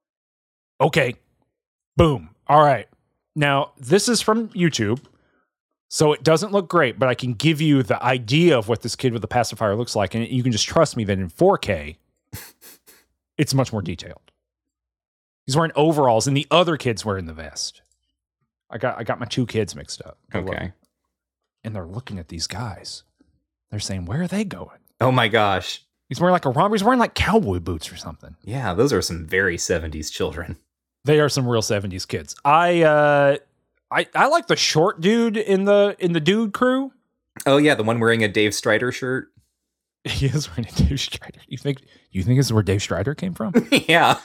Okay, boom. All right. Now this is from YouTube. So it doesn't look great, but I can give you the idea of what this kid with the pacifier looks like, and you can just trust me that in four K, it's much more detailed. He's wearing overalls, and the other kid's wearing the vest. I got I got my two kids mixed up. Okay. And they're looking at these guys. They're saying, where are they going? Oh my gosh. He's wearing like a romper. He's wearing like cowboy boots or something. Yeah, those are some very seventies children. They are some real seventies kids. I... uh I, I like the short dude in the in the dude crew. Oh yeah, the one wearing a Dave Strider shirt. He is wearing a Dave Strider. You think you think this is where Dave Strider came from? Yeah.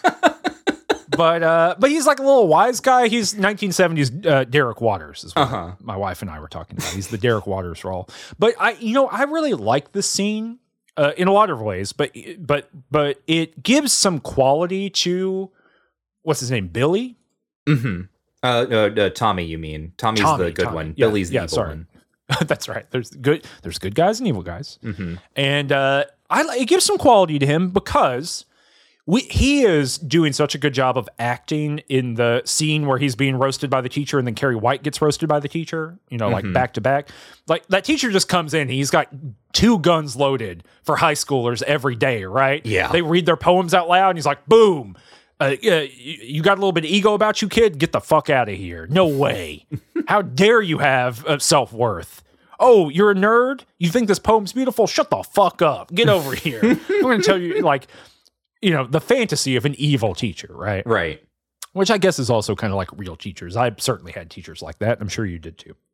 but uh, but he's like a little wise guy. He's nineteen seventies uh, Derek Waters is what uh-huh. my wife and I were talking about. He's the Derek Waters role. But I you know I really like this scene uh, in a lot of ways. But but but it gives some quality to what's his name, Billy. Mm-hmm. Uh, uh, uh, Tommy, you mean? Tommy's Tommy, the good Tommy. one. Yeah, Billy's the yeah, evil sorry. one. That's right. There's good. There's good guys and evil guys, mm-hmm. and uh, I it gives some quality to him because we he is doing such a good job of acting in the scene where he's being roasted by the teacher, and then Carrie White gets roasted by the teacher. You know, like mm-hmm. back to back. Like that teacher just comes in. He's got two guns loaded for high schoolers every day. Right? Yeah. They read their poems out loud, and he's like, boom. Uh, yeah, you, you got a little bit of ego about you, kid? Get the fuck out of here. No way. How dare you have uh, self-worth? Oh, you're a nerd? You think this poem's beautiful? Shut the fuck up. Get over here. I'm going to tell you, like, you know, the fantasy of an evil teacher, right? Right. Which I guess is also kind of like real teachers. I certainly had teachers like that. I'm sure you did too.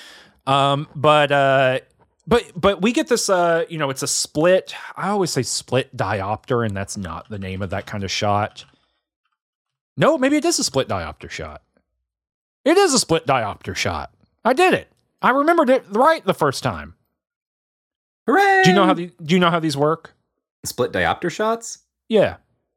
Um, but, uh, But but we get this, uh, you know, it's a split. I always say split diopter, and that's not the name of that kind of shot. No, maybe it is a split diopter shot. It is a split diopter shot. I did it. I remembered it right the first time. Hooray! Do you know how the, do you know how these work? Split diopter shots? Yeah.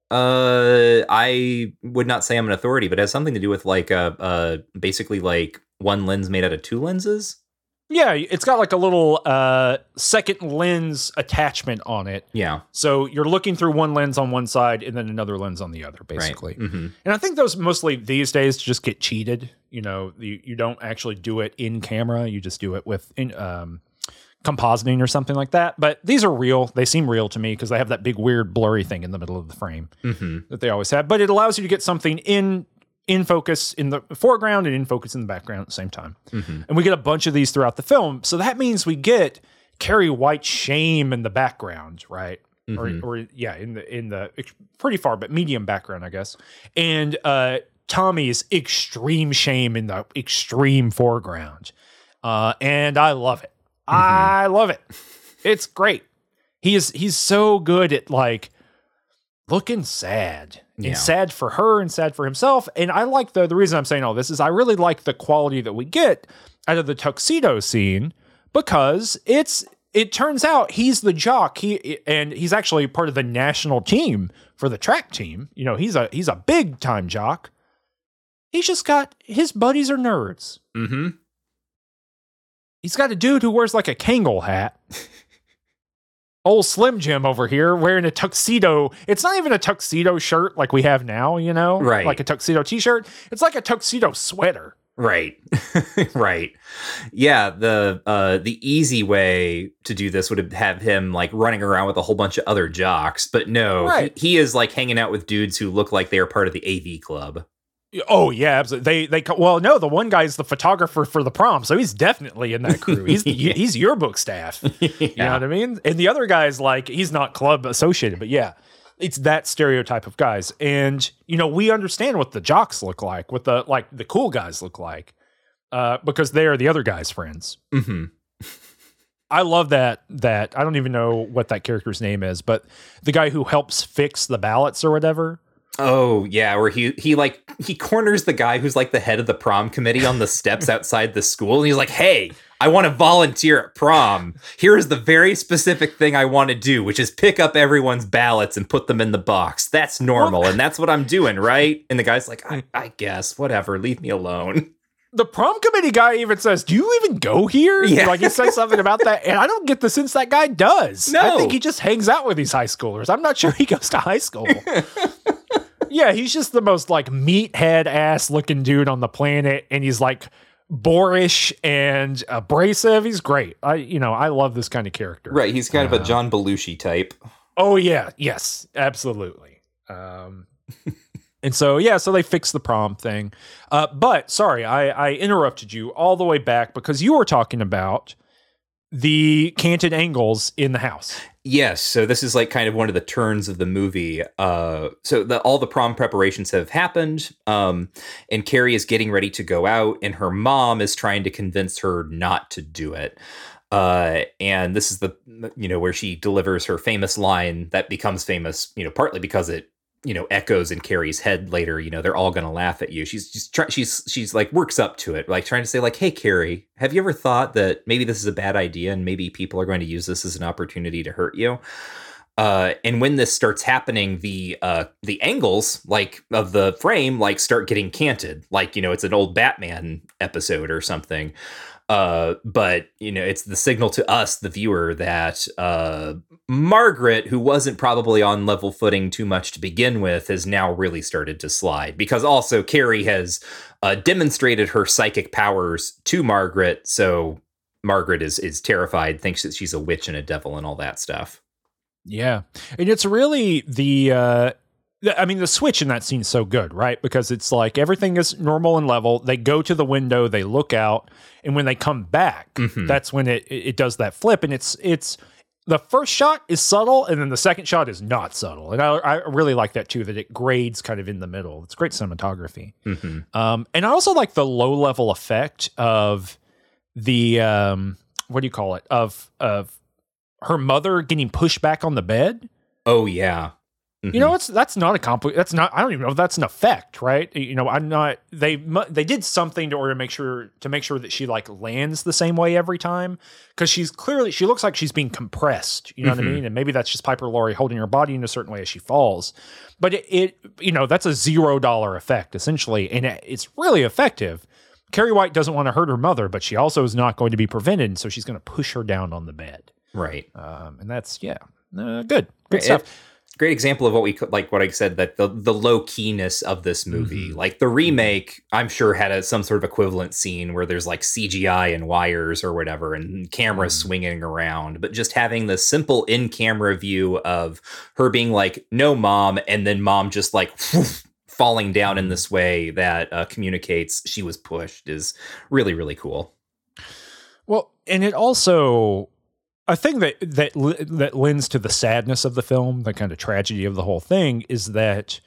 Uh, I would not say I'm an authority, but it has something to do with like uh, uh basically like one lens made out of two lenses. Yeah, it's got like a little uh, second lens attachment on it. Yeah. So you're looking through one lens on one side and then another lens on the other, basically. Right. Mm-hmm. And I think those mostly these days just get cheated. You know, you, you don't actually do it in camera. You just do it with in, um, compositing or something like that. But these are real. They seem real to me because they have that big weird blurry thing in the middle of the frame mm-hmm. that they always have. But it allows you to get something in in focus in the foreground and in focus in the background at the same time. Mm-hmm. And we get a bunch of these throughout the film. So that means we get Carrie White's shame in the background, right? Mm-hmm. Or, or yeah, in the, in the pretty far, but medium background, I guess. And uh, Tommy's extreme shame in the extreme foreground. Uh, and I love it. Mm-hmm. I love it. It's great. He is, he's so good at like looking sad. Yeah. And sad for her and sad for himself. And I like the, the reason I'm saying all this is I really like the quality that we get out of the tuxedo scene because it's, it turns out he's the jock. He, and he's actually part of the national team for the track team. You know, he's a, he's a big time jock. He's just got, his buddies are nerds. Mm-hmm. He's got a dude who wears like a Kangol hat. Old Slim Jim over here wearing a tuxedo. It's not even a tuxedo shirt like we have now, you know? Right. Like a tuxedo t-shirt. It's like a tuxedo sweater. Right. Right. Yeah, the uh the easy way to do this would have him like running around with a whole bunch of other jocks, but no, Right. he, he is like hanging out with dudes who look like they are part of the A V club. Oh yeah, absolutely. They they well no, the one guy's the photographer for the prom, so he's definitely in that crew. He's the, Yeah. he's yearbook staff. Yeah. You know what I mean? And the other guy's like he's not club associated, but yeah, it's that stereotype of guys. And you know, we understand what the jocks look like, what the like the cool guys look like, uh, because they are the other guy's friends. Mm-hmm. I love that. That I don't even know what that character's name is, but the guy who helps fix the ballots or whatever. Oh yeah, where he he like he corners the guy who's like the head of the prom committee on the steps outside the school, and he's like, "Hey, I want to volunteer at prom. Here is the very specific thing I want to do, which is pick up everyone's ballots and put them in the box. That's normal, Well, and that's what I'm doing, right?" And the guy's like, I, "I guess, whatever. Leave me alone." The prom committee guy even says, "Do you even go here?" Yeah. Like he says something about that, and I don't get the sense that guy does. No. I think he just hangs out with these high schoolers. I'm not sure he goes to high school. Yeah, he's just the most like meathead ass looking dude on the planet, and he's like boorish and abrasive. He's great. I, you know, I love this kind of character. Right, he's kind Uh, of a John Belushi type. Oh yeah, yes, absolutely. Um, and so yeah, so they fixed the prom thing. Uh, but sorry, I, I interrupted you all the way back because you were talking about the canted angles in the house. Yes, so this is like kind of one of the turns of the movie. Uh, so the, all the prom preparations have happened, um, and Carrie is getting ready to go out, and her mom is trying to convince her not to do it. Uh, and this is the, you know, where she delivers her famous line that becomes famous, you know, partly because it, you know, echoes in Carrie's head later. You know, they're all going to laugh at you. She's just try- she's she's like works up to it, like trying to say like, "Hey, Carrie, have you ever thought that maybe this is a bad idea and maybe people are going to use this as an opportunity to hurt you?" Uh, and when this starts happening, the uh, the angles like of the frame like start getting canted, like, you know, it's an old Batman episode or something. Uh, but, you know, it's the signal to us, the viewer, that uh, Margaret, who wasn't probably on level footing too much to begin with, has now really started to slide. Because also Carrie has uh, demonstrated her psychic powers to Margaret. So Margaret is is terrified, thinks that she's a witch and a devil and all that stuff. Yeah. And it's really the, uh, th- I mean, the switch in that scene is so good, right? Because it's like everything is normal and level. They go to the window, they look out, and when they come back, Mhm. that's when it, it does that flip. And it's, it's, the first shot is subtle, and then the second shot is not subtle. And I, I really like that too, that it grades kind of in the middle. It's great cinematography. Mm-hmm. Um, and I also like the low level effect of the, um, what do you call it? Of, of, her mother getting pushed back on the bed. Oh yeah. Mm-hmm. You know, it's that's not a compli That's not. I don't even know if that's an effect, right? You know, I'm not. They mu- they did something to order to make sure to make sure that she like lands the same way every time, because she's clearly she looks like she's being compressed. You know Mm-hmm. what I mean? And maybe that's just Piper Laurie holding her body in a certain way as she falls. But it, it you know, that's a zero dollar effect essentially, and it, it's really effective. Carrie White doesn't want to hurt her mother, but she also is not going to be prevented, so she's going to push her down on the bed. Right. Um, and that's, yeah, uh, good, good It- stuff. Great example of what we could, like what I said, that the the low keyness of this movie. Mhm. Like the remake, I'm sure had a, some sort of equivalent scene where there's like C G I and wires or whatever and cameras Mhm. swinging around, but just having the simple in-camera view of her being like, "No, mom," and then mom just like falling down in this way that uh, communicates she was pushed is really, really cool. Well, and it also, a thing that that that lends to the sadness of the film, the kind of tragedy of the whole thing, is that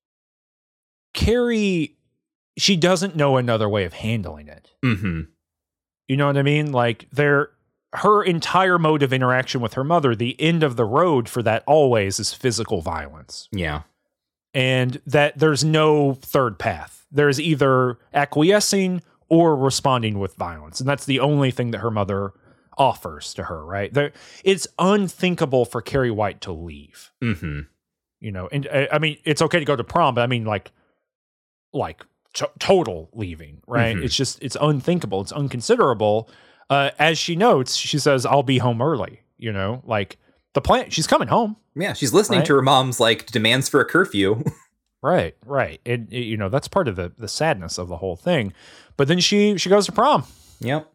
Carrie, she doesn't know another way of handling it. Mm-hmm. You know what I mean? Like there, her entire mode of interaction with her mother, the end of the road for that always is physical violence, Yeah. and that there's no third path. There's either acquiescing or responding with violence, and that's the only thing that her mother offers to her, right? There, it's unthinkable for Carrie White to leave. Mm-hmm. You know, and I I mean, it's okay to go to prom, but I mean, like, like t- total leaving, right? Mhm. It's just, it's unthinkable. It's unconsiderable. Uh, as she notes, she says, "I'll be home early." You know, like the plan. She's coming home. Yeah, she's listening Right? to her mom's like demands for a curfew. Right, right. And it, you know, that's part of the the sadness of the whole thing. But then she she goes to prom. Yep.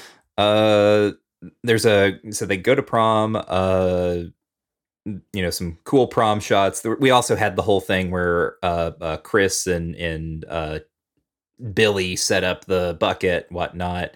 Uh, there's a so they go to prom. Uh, you know, some cool prom shots. We also had the whole thing where uh, uh Chris and and uh Billy set up the bucket, whatnot.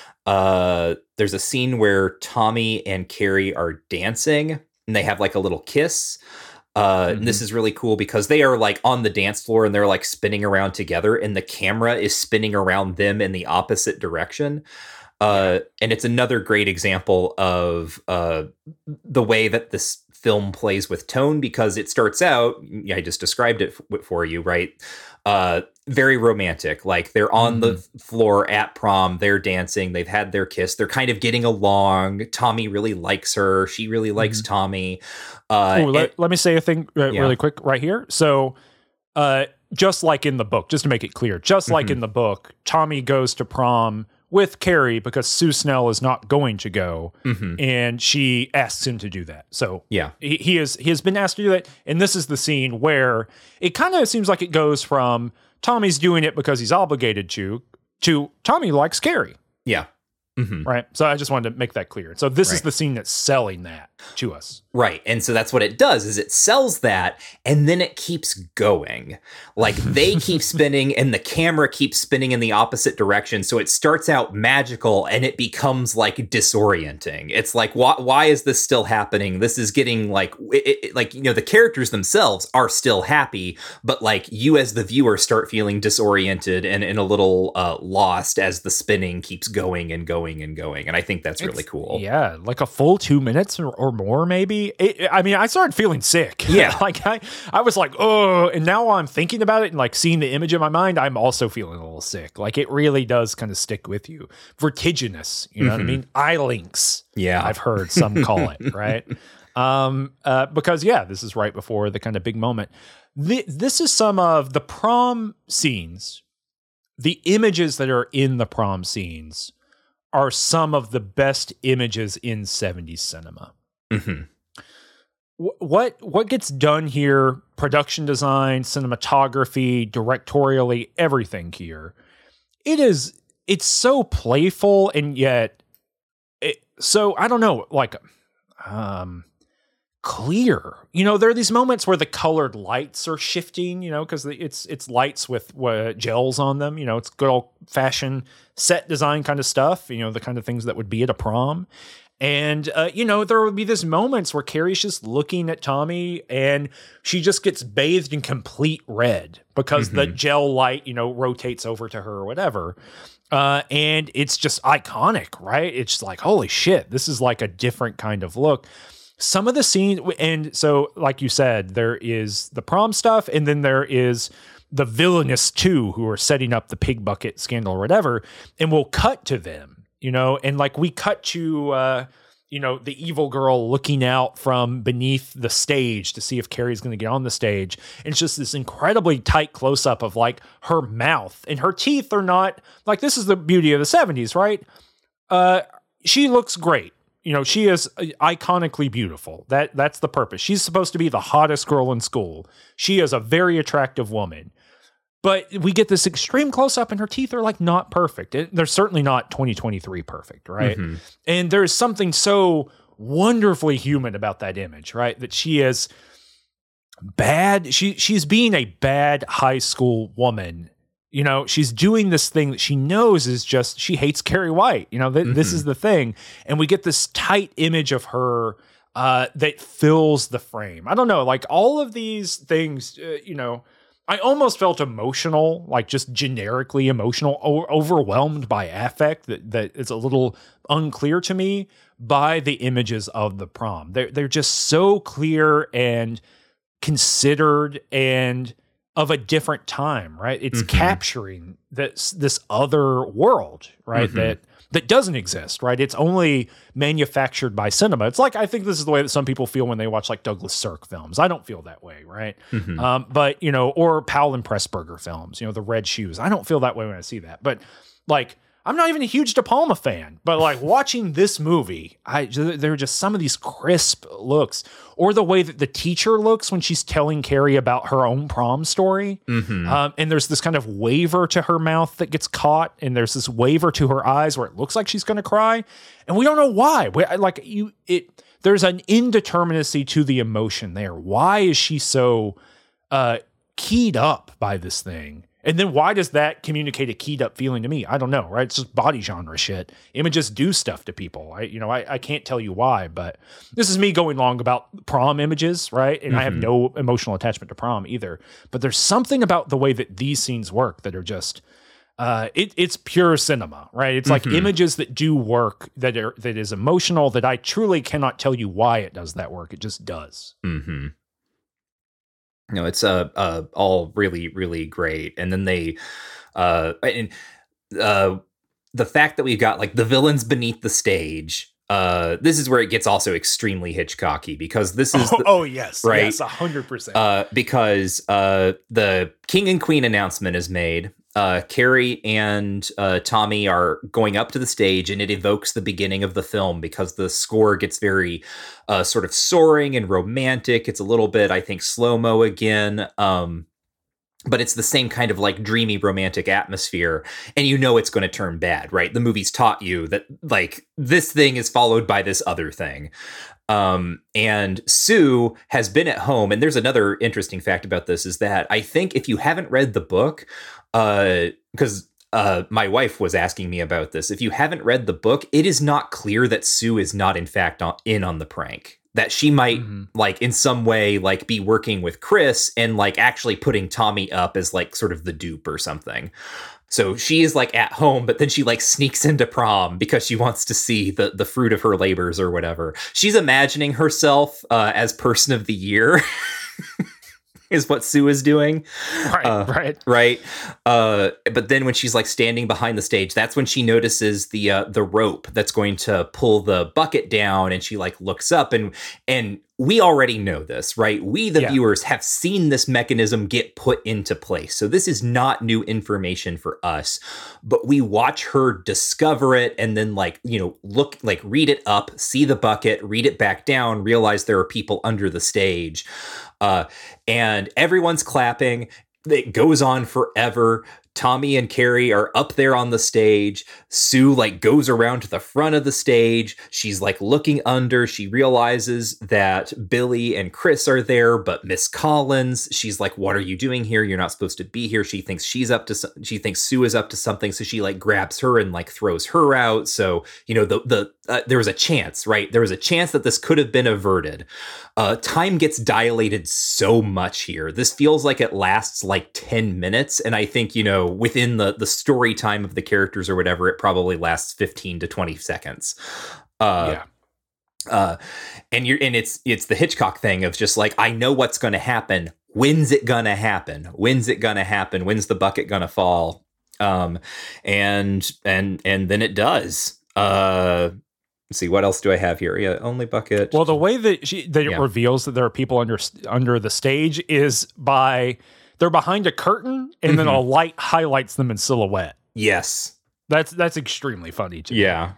Uh, there's a scene where Tommy and Carrie are dancing, and they have like a little kiss. Uh, mm-hmm. And this is really cool because they are like on the dance floor and they're like spinning around together, and the camera is spinning around them in the opposite direction. Uh, and it's another great example of uh, the way that this film plays with tone, because it starts out, I just described it f- for you, right? Uh, very romantic. Like they're on mm. the floor at prom, they're dancing, they've had their kiss, they're kind of getting along. Tommy really likes her. She really likes mm. Tommy. Uh, Ooh, let, and, let me say a thing uh, yeah. really quick right here. So uh, just like in the book, just to make it clear, just mm-hmm. like in the book, Tommy goes to prom with Carrie because Sue Snell is not going to go, mm-hmm. and she asks him to do that. So yeah, he, he is he has been asked to do that, and this is the scene where it kind of seems like it goes from Tommy's doing it because he's obligated to to Tommy likes Carrie. Yeah. Mm-hmm. Right. So I just wanted to make that clear. So this right. is the scene that's selling that to us. Right. And so that's what it does, is it sells that, and then it keeps going. Like they keep spinning and the camera keeps spinning in the opposite direction. So it starts out magical and it becomes like disorienting. It's like, why, why is this still happening? This is getting like, it, it, like, you know, the characters themselves are still happy, but like you as the viewer start feeling disoriented and, and a little uh, lost as the spinning keeps going and going and going. And I think that's really it's, cool. Yeah. Like a full two minutes or, or more, maybe. It, I mean, I started feeling sick. Yeah. like I, I was like, oh, and now I'm thinking about it and like seeing the image in my mind, I'm also feeling a little sick. Like it really does kind of stick with you. Vertiginous, you know mm-hmm. what I mean? Eye links. Yeah. I've heard some call it, right? Um, uh, because yeah, this is right before the kind of big moment. The, this is some of the prom scenes. The images that are in the prom scenes are some of the best images in seventies cinema. Mm-hmm. What what gets done here, production design, cinematography, directorially, everything here, it is, it's so playful and yet, it, so I don't know, like, um, clear. You know, there are these moments where the colored lights are shifting, you know, because it's it's lights with uh, gels on them. You know, it's good old fashioned set design kind of stuff, you know, the kind of things that would be at a prom. And, uh, you know, there would be these moments where Carrie's just looking at Tommy and she just gets bathed in complete red because mm-hmm. the gel light, you know, rotates over to her or whatever. Uh, and it's just iconic, right? It's like, holy shit, this is like a different kind of look. Some of the scenes, and so, like you said, there is the prom stuff, and then there is the villainous two who are setting up the pig bucket scandal or whatever, and we'll cut to them. You know, and like we cut to, uh, you know, the evil girl looking out from beneath the stage to see if Carrie's going to get on the stage. And it's just this incredibly tight close up of like her mouth, and her teeth are not like, this is the beauty of the seventies, right? Uh, she looks great. You know, she is iconically beautiful. That that's the purpose. She's supposed to be the hottest girl in school. She is a very attractive woman. But we get this extreme close up and her teeth are like not perfect. It, they're certainly not twenty twenty-three perfect, right? Mm-hmm. And there's something so wonderfully human about that image, right? That she is bad. She she's being a bad high school woman. You know, she's doing this thing that she knows is just, she hates Carrie White. You know, th- mm-hmm. this is the thing. And we get this tight image of her uh, that fills the frame. I don't know, like all of these things, uh, you know, I almost felt emotional, like just generically emotional, o- overwhelmed by affect that, that is a little unclear to me by the images of the prom. They're, they're just so clear and considered and of a different time, right? It's mm-hmm. capturing this, this other world, right? Mm-hmm. That that doesn't exist, right? It's only manufactured by cinema. It's like, I think this is the way that some people feel when they watch like Douglas Sirk films. I don't feel that way, right? Mm-hmm. Um, but, you know, or Powell and Pressburger films, you know, the Red Shoes. I don't feel that way when I see that. But like, I'm not even a huge De Palma fan, but like watching this movie, I there are just some of these crisp looks, or the way that the teacher looks when she's telling Carrie about her own prom story. Mm-hmm. Um, and there's this kind of waver to her mouth that gets caught, and there's this waver to her eyes where it looks like she's going to cry, and we don't know why. We, like you, it there's an indeterminacy to the emotion there. Why is she so uh, keyed up by this thing? And then why does that communicate a keyed up feeling to me? I don't know, right? It's just body genre shit. Images do stuff to people. I, you know, I, I can't tell you why, but this is me going long about prom images, right? And mm-hmm. I have no emotional attachment to prom either. But there's something about the way that these scenes work that are just, uh, it, it's pure cinema, right? It's like mm-hmm. images that do work, that are that is emotional, that I truly cannot tell you why it does that work. It just does. Mm-hmm. No, it's uh, uh all really, really great. And then they uh and uh the fact that we've got like the villains beneath the stage, uh this is where it gets also extremely Hitchcocky, because this is oh, the, oh yes, right? Yes, a hundred percent. Uh because uh the King and Queen announcement is made. Uh, Carrie and uh, Tommy are going up to the stage, and it evokes the beginning of the film because the score gets very uh, sort of soaring and romantic. It's a little bit, I think, slow-mo again. Um, but it's the same kind of like dreamy romantic atmosphere, and you know it's going to turn bad, right? The movie's taught you that like this thing is followed by this other thing. Um, and Sue has been at home, and there's another interesting fact about this is that I think if you haven't read the book, uh, because uh, my wife was asking me about this, if you haven't read the book, it is not clear that Sue is not in fact on, in on the prank. That she might mm-hmm. like in some way like be working with Chris and like actually putting Tommy up as like sort of the dupe or something. So she is like at home, but then she like sneaks into prom because she wants to see the the fruit of her labors or whatever. She's imagining herself uh, as person of the year. Is what Sue is doing. Right, uh, right. Right. Uh, but then when she's like standing behind the stage, that's when she notices the uh, the rope that's going to pull the bucket down, and she like looks up, and and we already know this, right? We, the yeah. viewers, have seen this mechanism get put into place. So this is not new information for us, but we watch her discover it and then like, you know, look, like read it up, see the bucket, read it back down, realize there are people under the stage. Uh, and everyone's clapping. It goes on forever. Tommy and Carrie are up there on the stage. Sue like goes around to the front of the stage. She's like looking under. She realizes that Billy and Chris are there, but Miss Collins, she's like, "What are you doing here? You're not supposed to be here." She thinks she's up to, she thinks Sue is up to something. So she like grabs her and like throws her out. So, you know, the, the, uh, there was a chance, right? There was a chance that this could have been averted. Uh, time gets dilated so much here. This feels like it lasts like ten minutes. And I think, you know, within the, the story time of the characters or whatever, it probably lasts fifteen to twenty seconds. Uh, yeah. Uh, and you're, and it's, it's the Hitchcock thing of just like, I know what's going to happen. When's it going to happen? When's it going to happen? When's the bucket going to fall? Um, and, and, and then it does. Uh, Let's see, what else do I have here? Yeah, only bucket. Well, the way that she that it yeah. reveals that there are people under under the stage is by they're behind a curtain, and mm-hmm. then a light highlights them in silhouette. Yes, that's that's extremely funny too. Yeah.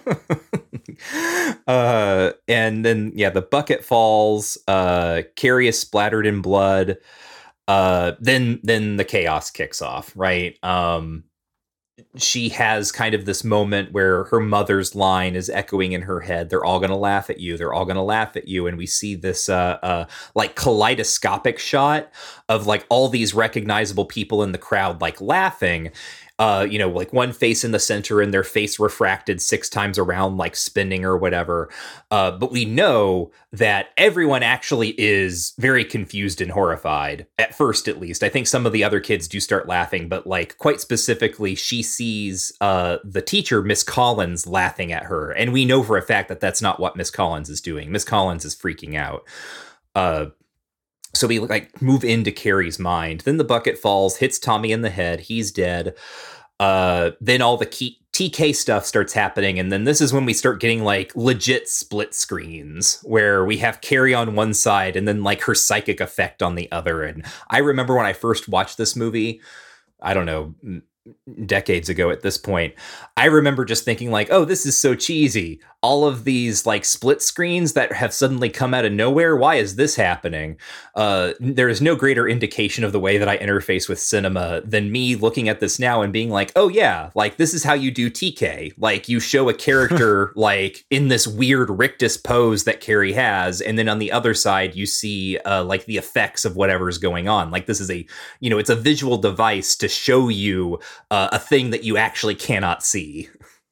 uh, and then yeah, the bucket falls. Uh, Carrie is splattered in blood. Uh, then then the chaos kicks off. Right. Um. She has kind of this moment where her mother's line is echoing in her head. They're all going to laugh at you. They're all going to laugh at you. And we see this uh, uh, like kaleidoscopic shot of like all these recognizable people in the crowd, like laughing. Uh, you know, like one face in the center and their face refracted six times around, like spinning or whatever. Uh, but we know that everyone actually is very confused and horrified, at first at least. I think some of the other kids do start laughing, but like quite specifically, she sees uh, the teacher, Miss Collins, laughing at her. And we know for a fact that that's not what Miss Collins is doing. Miss Collins is freaking out. Uh, So we like move into Carrie's mind. Then the bucket falls, hits Tommy in the head. He's dead. Uh, then all the key, T K stuff starts happening. And then this is when we start getting like legit split screens where we have Carrie on one side and then like her psychic effect on the other. And I remember when I first watched this movie, I don't know, decades ago at this point. I remember just thinking like, oh, this is so cheesy. All of these like split screens that have suddenly come out of nowhere. Why is this happening? Uh, there is no greater indication of the way that I interface with cinema than me looking at this now and being like, oh yeah, like this is how you do T K. Like you show a character like in this weird rictus pose that Carrie has. And then on the other side, you see uh, like the effects of whatever's going on. Like this is a, you know, it's a visual device to show you uh, a thing that you actually cannot see.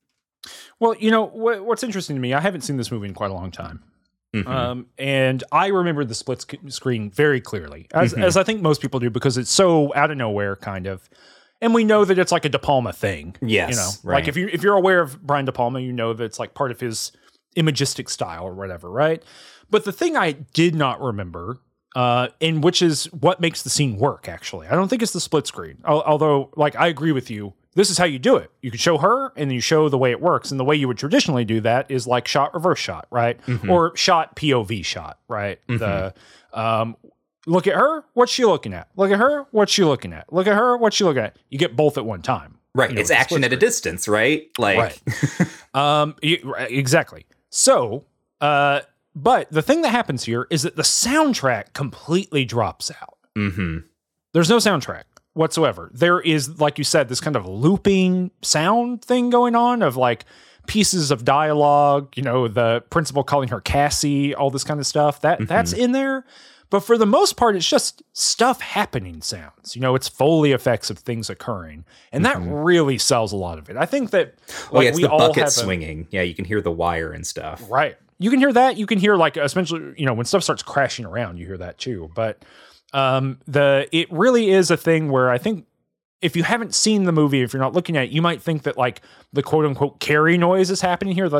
Well, you know, wh- what's interesting to me, I haven't seen this movie in quite a long time. Mm-hmm. Um, and I remember the split sc- screen very clearly, as, mm-hmm. as I think most people do, because it's so out of nowhere, kind of. And we know that it's like a De Palma thing. Yes. You know, right. like if, you, if you're aware of Brian De Palma, you know that it's like part of his imagistic style or whatever, right? But the thing I did not remember, uh, and which is what makes the scene work, actually. I don't think it's the split screen. Al- although, like, I agree with you. This is how you do it. You can show her and then you show the way it works. And the way you would traditionally do that is like shot, reverse shot, right? Mm-hmm. Or shot P O V shot, right? Mm-hmm. The um, look at her, what's she looking at? Look at her, what's she looking at? Look at her, what's she looking at? You get both at one time. Right. You know, it's action at a distance, right? Like, right. um, you, exactly. So, uh, but the thing that happens here is that the soundtrack completely drops out. Mm-hmm. There's no soundtrack whatsoever. There is, like you said, this kind of looping sound thing going on of like pieces of dialogue, you know, the principal calling her Cassie, all this kind of stuff. That mm-hmm. that's in there. But for the most part, it's just stuff happening sounds. You know, it's Foley effects of things occurring. And that mm-hmm. really sells a lot of it. I think that like, oh, yeah, it's we the all bucket have swinging. A, yeah, you can hear the wire and stuff. Right. You can hear that. You can hear like, especially, you know, when stuff starts crashing around, you hear that too. But Um, the it really is a thing where I think if you haven't seen the movie, if you're not looking at it, you might think that like the quote unquote Carrie noise is happening here, the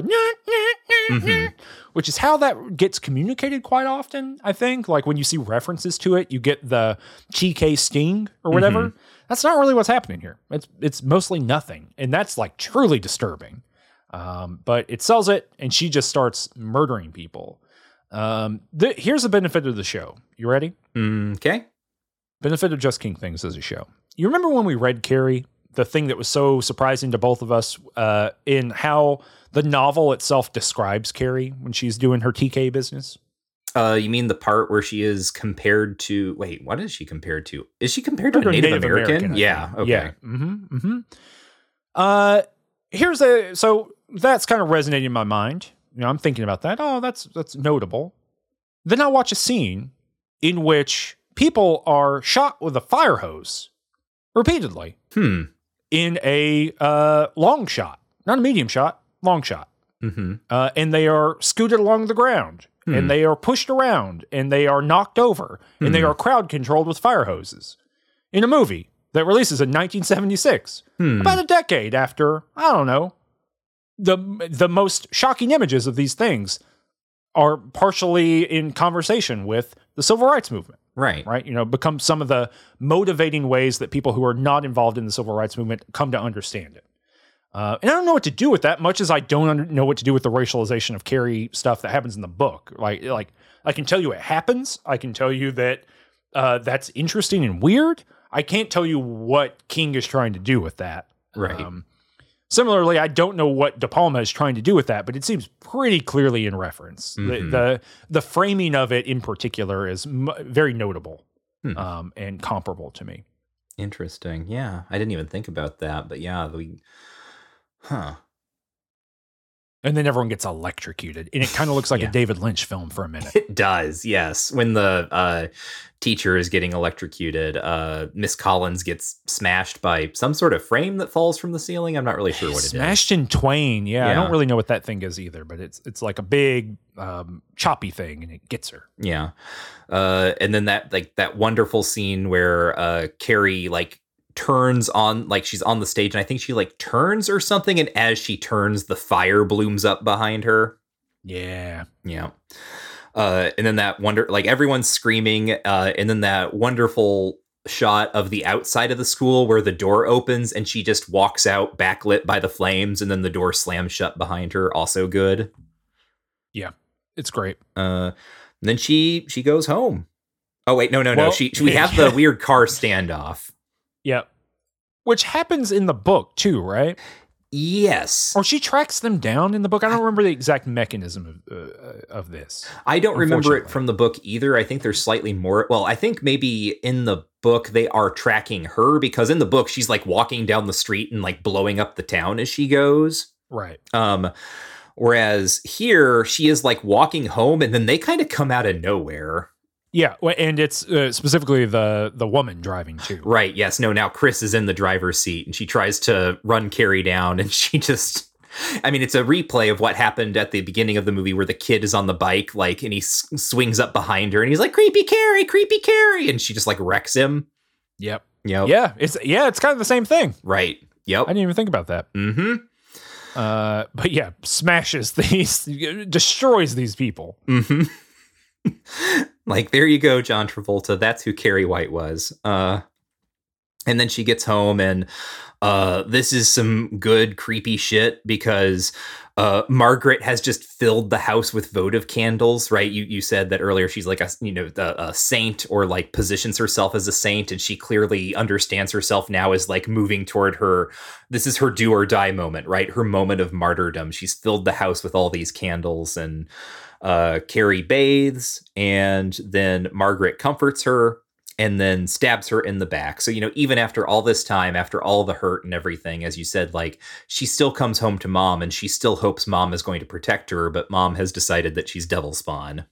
mm-hmm. which is how that gets communicated quite often. I think like when you see references to it, you get the T K sting or whatever. Mm-hmm. That's not really what's happening here. It's it's mostly nothing, and that's like truly disturbing. Um, but it sells it, and she just starts murdering people. Um, the, here's the benefit of the show. You ready? Okay. Benefit of Just King Things as a show. You remember when we read Carrie, the thing that was so surprising to both of us, uh, in how the novel itself describes Carrie when she's doing her T K business? Uh, you mean the part where she is compared to, wait, what is she compared to? Is she compared to a Native, Native American? American yeah. Okay. Yeah. Mm-hmm. Mm-hmm. Uh, here's a, so that's kind of resonating in my mind. You know, I'm thinking about that. Oh, that's that's notable. Then I watch a scene in which people are shot with a fire hose repeatedly. Hmm. In a uh, long shot, not a medium shot, long shot. Mm-hmm. Uh, and they are scooted along the ground, hmm. and they are pushed around, and they are knocked over, hmm. and they are crowd controlled with fire hoses. In a movie that releases in nineteen seventy-six, hmm. about a decade after, I don't know, the the most shocking images of these things are partially in conversation with the civil rights movement. Right. Right. You know, become some of the motivating ways that people who are not involved in the civil rights movement come to understand it. Uh, and I don't know what to do with that, much as I don't under- know what to do with the racialization of Carrie stuff that happens in the book. Like, like I can tell you it happens. I can tell you that uh, that's interesting and weird. I can't tell you what King is trying to do with that. Right. Um, Similarly, I don't know what De Palma is trying to do with that, but it seems pretty clearly in reference. Mm-hmm. The, the the framing of it in particular is m- very notable hmm. um, and comparable to me. Interesting. Yeah, I didn't even think about that, but yeah, we, huh. And then everyone gets electrocuted, and it kind of looks like yeah. a David Lynch film for a minute. It does, yes. When the uh, teacher is getting electrocuted, uh, Miss Collins gets smashed by some sort of frame that falls from the ceiling. I'm not really sure what it is. Smashed in twain, yeah, yeah. I don't really know what that thing is either, but it's it's like a big um, choppy thing, and it gets her. Yeah, uh, and then that like that wonderful scene where uh, Carrie like turns on, like she's on the stage, and I think she like turns or something, and as she turns, the fire blooms up behind her. Yeah. Yeah. Uh, and then that wonder, like everyone's screaming, uh, and then that wonderful shot of the outside of the school where the door opens and she just walks out backlit by the flames, and then the door slams shut behind her. Also good. Yeah, it's great. Uh, and then she she goes home. Oh wait, no, no, well, no. She, she we have the weird car standoff. Yep. Which happens in the book too, right? Yes. Or she tracks them down in the book. I don't remember the exact mechanism of, uh, of this. I don't remember it from the book either. I think there's slightly more. Well, I think maybe in the book they are tracking her, because in the book she's like walking down the street and like blowing up the town as she goes. Right. Um, whereas here she is like walking home and then they kind of come out of nowhere. Yeah, and it's uh, specifically the the woman driving too. Right, yes. No, now Chris is in the driver's seat and she tries to run Carrie down and she just... I mean, it's a replay of what happened at the beginning of the movie where the kid is on the bike, like, and he s- swings up behind her and he's like, creepy Carrie, creepy Carrie. And she just like wrecks him. Yep. Yep. Yeah, it's yeah, it's kind of the same thing. Right. Yep. I didn't even think about that. Mm-hmm. Uh, but yeah, smashes these, destroys these people. Mm-hmm. Like, there you go, John Travolta. That's who Carrie White was. Uh, and then she gets home, and uh, this is some good creepy shit because uh, Margaret has just filled the house with votive candles. Right? You you said that earlier. She's like a you know a, a saint, or like positions herself as a saint, and she clearly understands herself now as like moving toward her. This is her do or die moment, right? Her moment of martyrdom. She's filled the house with all these candles, and Uh, Carrie bathes, and then Margaret comforts her and then stabs her in the back. So, you know, even after all this time, after all the hurt and everything, as you said, like, she still comes home to mom and she still hopes mom is going to protect her, but mom has decided that she's devil spawn.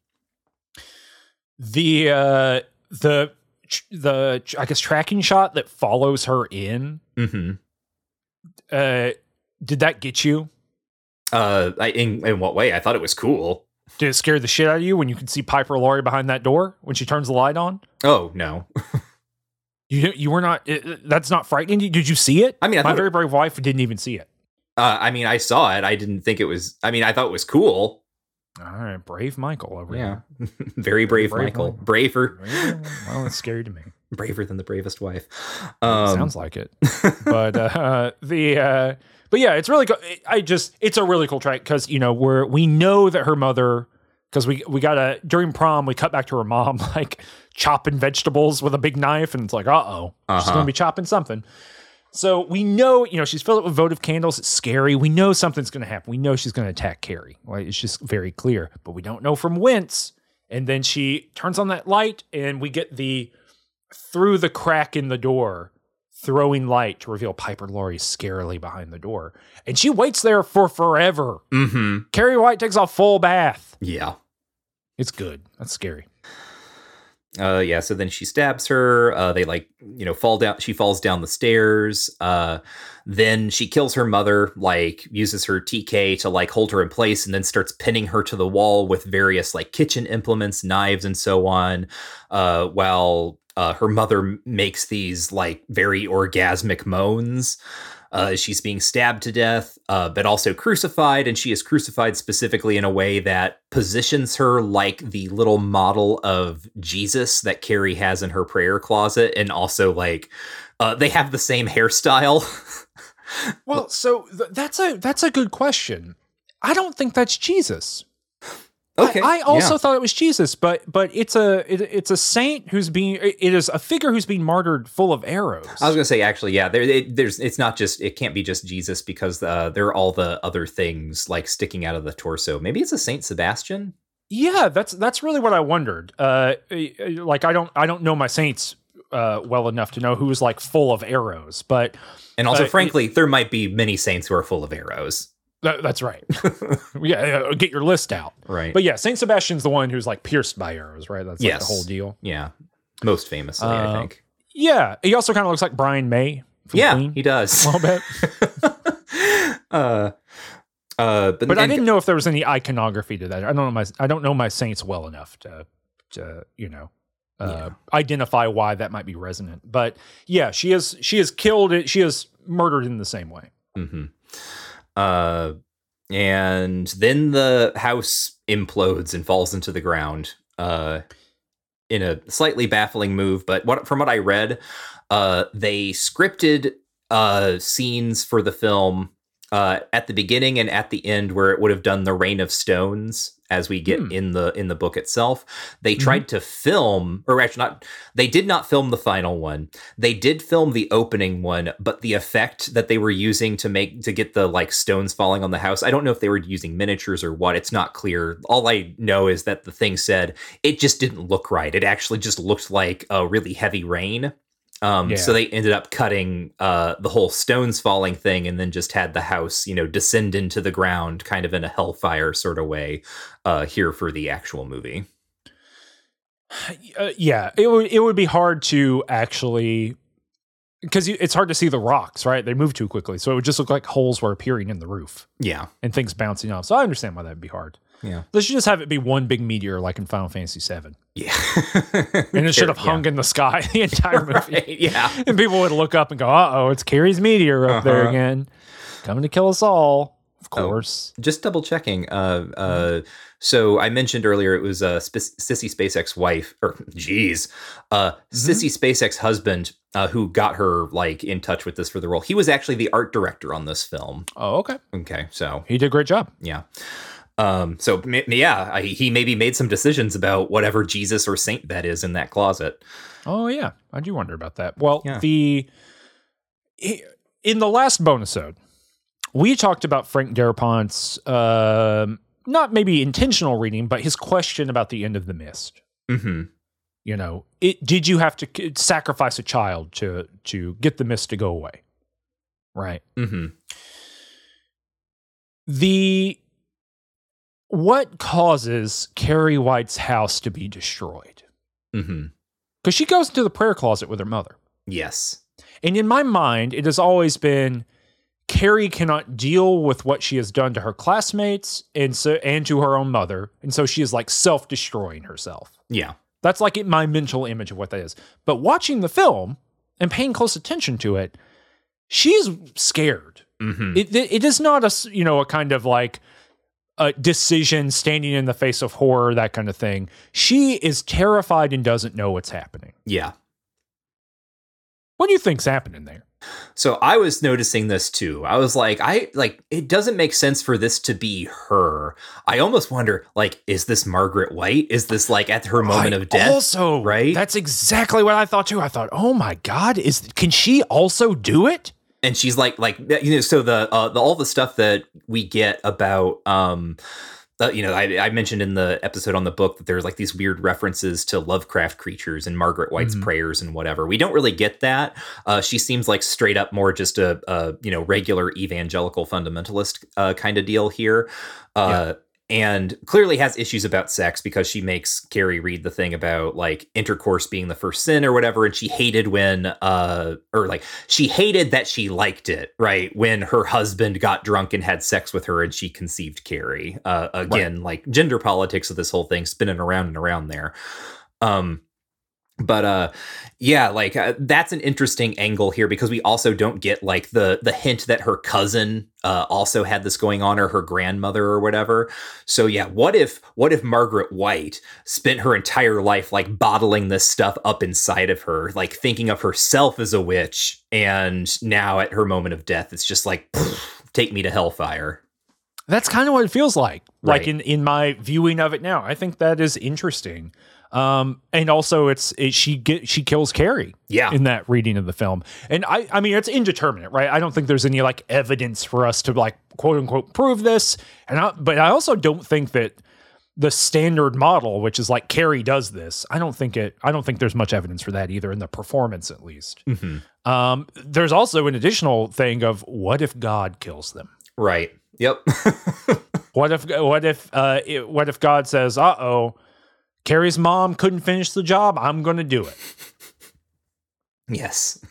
The, uh, the, the, I guess, tracking shot that follows her in, Mm-hmm. uh, did that get you? Uh, I, in, in what way? I thought it was cool. Did it scare the shit out of you when you could see Piper Laurie behind that door when she turns the light on? Oh, no. You you were not, it, that's not frightening. Did you see it? I mean, I My thought Very it, Brave Wife didn't even see it. Uh, I mean, I saw it. I didn't think it was, I mean, I thought it was cool. All right, brave Michael over yeah. here. Very brave, brave Michael. Michael. Braver. Well, it's scary to me. Braver than the bravest wife. Um, Sounds like it. But uh, the uh, but yeah, it's really cool. I just it's a really cool track because you know we're we know that her mother, because we we got a during prom we cut back to her mom like chopping vegetables with a big knife, and it's like uh oh uh-huh. she's gonna be chopping something. So we know, you know, she's filled up with votive candles. It's scary. We know something's going to happen. We know she's going to attack Carrie. Right? It's just very clear, but we don't know from whence. And then she turns on that light, and we get the through the crack in the door, throwing light to reveal Piper Laurie scarily behind the door. And she waits there for forever. Mm-hmm. Carrie White takes a full bath. Yeah. It's good. That's scary. Uh, yeah, so then she stabs her. Uh, they like, you know, fall down. She falls down the stairs. Uh, then she kills her mother, like uses her T K to like hold her in place, and then starts pinning her to the wall with various like kitchen implements, knives, and so on. Uh, while uh, her mother makes these like very orgasmic moans. Uh, she's being stabbed to death, uh, but also crucified, and she is crucified specifically in a way that positions her like the little model of Jesus that Carrie has in her prayer closet, and also like uh, they have the same hairstyle. Well, so th- that's a that's a good question. I don't think that's Jesus. Okay, I, I also yeah. thought it was Jesus, but but it's a it, it's a saint who's being it is a figure who's being martyred full of arrows. I was gonna say actually, yeah. There, it, there's it's not just it can't be just Jesus because uh, there are all the other things like sticking out of the torso. Maybe it's a Saint Sebastian. Yeah, that's that's really what I wondered. Uh, like I don't I don't know my saints uh, well enough to know who's like full of arrows, but and also, uh, frankly, it, there might be many saints who are full of arrows. That, that's right. Yeah, get your list out. Right. But yeah, Saint Sebastian's the one who's like pierced by arrows, right? That's like yes. the whole deal. Yeah. Most famously, uh, I think. Yeah. He also kind of looks like Brian May. From Yeah, Queen, he does. A little bit. uh, uh, but but I and, didn't know if there was any iconography to that. I don't know my I don't know my saints well enough to to you know uh, yeah. identify why that might be resonant. But yeah, she is she is killed. It she is murdered in the same way. Mm-hmm. Uh, and then the house implodes and falls into the ground. Uh, in a slightly baffling move, but what from what I read, uh, they scripted uh scenes for the film uh, at the beginning and at the end where it would have done the Rain of Stones, as we get hmm. in the in the book itself. They mm-hmm. tried to film, or actually not, they did not film the final one. They did film the opening one, but the effect that they were using to make to get the like stones falling on the house, I don't know if they were using miniatures or what. It's not clear. All I know is that the thing said it just didn't look right. It actually just looked like a really heavy rain. Um, yeah. So they ended up cutting uh, the whole stones falling thing and then just had the house, you know, descend into the ground kind of in a hellfire sort of way uh, here for the actual movie. Uh, yeah, it would it would be hard to actually, because it's hard to see the rocks, right? They move too quickly. So it would just look like holes were appearing in the roof. Yeah. And things bouncing off. So I understand why that would be hard. Yeah. Let's just have it be one big meteor like in Final Fantasy seven. Yeah. And it should have hung yeah. in the sky the entire movie. Right, yeah. And people would look up and go, uh-oh, it's Carrie's meteor up uh-huh. there again. Coming to kill us all, of course. Oh, just double checking. Uh, uh, so I mentioned earlier it was uh, Sp- Sissy Spacek's wife, or geez, uh, mm-hmm. Sissy Spacek's husband uh, who got her like in touch with this for the role. He was actually the art director on this film. Oh, okay. Okay, so. He did a great job. Yeah. Um, so yeah, I, he maybe made some decisions about whatever Jesus or saint that is in that closet. Oh yeah, I do wonder about that. Well, yeah. the in the last bonus-ode, we talked about Frank Darapont's uh, not maybe intentional reading, but his question about the end of The Mist. Mm-hmm. You know, it did you have to sacrifice a child to to get the mist to go away? Right. Mm-hmm. The What causes Carrie White's house to be destroyed? Mm-hmm. Because she goes into the prayer closet with her mother. Yes. And in my mind, it has always been Carrie cannot deal with what she has done to her classmates and so and to her own mother. And so she is like self-destroying herself. Yeah. That's like my mental image of what that is. But watching the film and paying close attention to it, she's scared. Mm-hmm. It, it, it is not a, you know, a kind of like, a decision standing in the face of horror, that kind of thing. She is terrified and doesn't know what's happening. Yeah. What do you think's happening there? So I was noticing this too. I was like, I like, it doesn't make sense for this to be her. I almost wonder, like, is this Margaret White? Is this like at her moment I of death? Also, right? That's exactly what I thought too. I thought, oh my God, is can she also do it? And she's like, like, you know, so the, uh, the, all the stuff that we get about, um, uh, you know, I, I mentioned in the episode on the book that there's like these weird references to Lovecraft creatures and Margaret White's mm-hmm. prayers and whatever. We don't really get that. Uh, she seems like straight up more just a, a you know, regular evangelical fundamentalist uh, kind of deal here. Uh, yeah. And clearly has issues about sex because she makes Carrie read the thing about like intercourse being the first sin or whatever. And she hated when, uh, or like she hated that she liked it, right? When her husband got drunk and had sex with her and she conceived Carrie. Uh, again, right. Like gender politics of this whole thing spinning around and around there. Um, But uh, yeah, like uh, that's an interesting angle here because we also don't get like the the hint that her cousin uh, also had this going on or her grandmother or whatever. So yeah, what if what if Margaret White spent her entire life like bottling this stuff up inside of her, like thinking of herself as a witch, and now at her moment of death, it's just like take me to hellfire. That's kind of what it feels like. Right. Like in in my viewing of it now, I think that is interesting. Um, and also it's, it, she get, she kills Carrie yeah. in that reading of the film. And I, I mean, it's indeterminate, right? I don't think there's any like evidence for us to like quote unquote prove this. And I, but I also don't think that the standard model, which is like Carrie does this, I don't think it, I don't think there's much evidence for that either in the performance at least. Mm-hmm. Um, there's also an additional thing of what if God kills them? Right. Yep. What if, what if, uh, it, what if God says, uh-oh, Carrie's mom couldn't finish the job. I'm going to do it. Yes.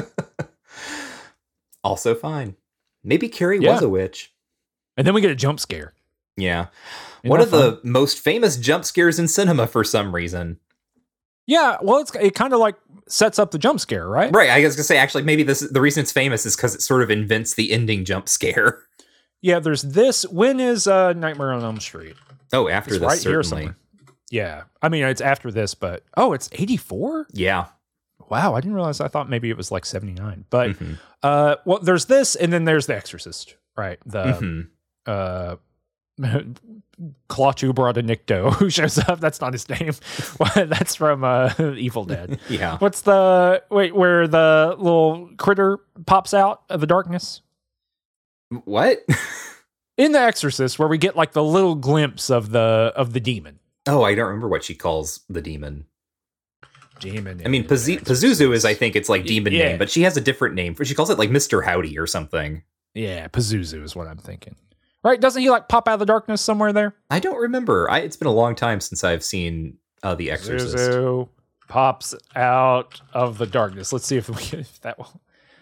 Also fine. Maybe Carrie yeah. was a witch. And then we get a jump scare. Yeah. Isn't One of fun? the most famous jump scares in cinema for some reason. Yeah. Well, it's, it kind of like sets up the jump scare, right? Right. I was going to say, actually, maybe this the reason it's famous is because it sort of invents the ending jump scare. Yeah. There's this. When is uh, Nightmare on Elm Street? Oh, after it's this, right certainly. Here somewhere. Yeah. I mean, it's after this, but oh, it's eighty-four? Yeah. Wow. I didn't realize. I thought maybe it was like seventy-nine. But, mm-hmm. uh, well, there's this, and then there's The Exorcist, right? The Mm-hmm. uh, Klaatu Brodanicto, who shows up. That's not his name. That's from uh, Evil Dead. Yeah. What's the wait where the little critter pops out of the darkness? What? In The Exorcist, where we get like the little glimpse of the of the demon. Oh, I don't remember what she calls the demon. Demon. I mean, Paz- Pazuzu is, I think it's like demon Yeah. name, but she has a different name. She calls it like Mister Howdy or something. Yeah, Pazuzu is what I'm thinking. Right? Doesn't he like pop out of the darkness somewhere there? I don't remember. I, it's been a long time since I've seen uh, The Exorcist. Pazuzu pops out of the darkness. Let's see if we if that will.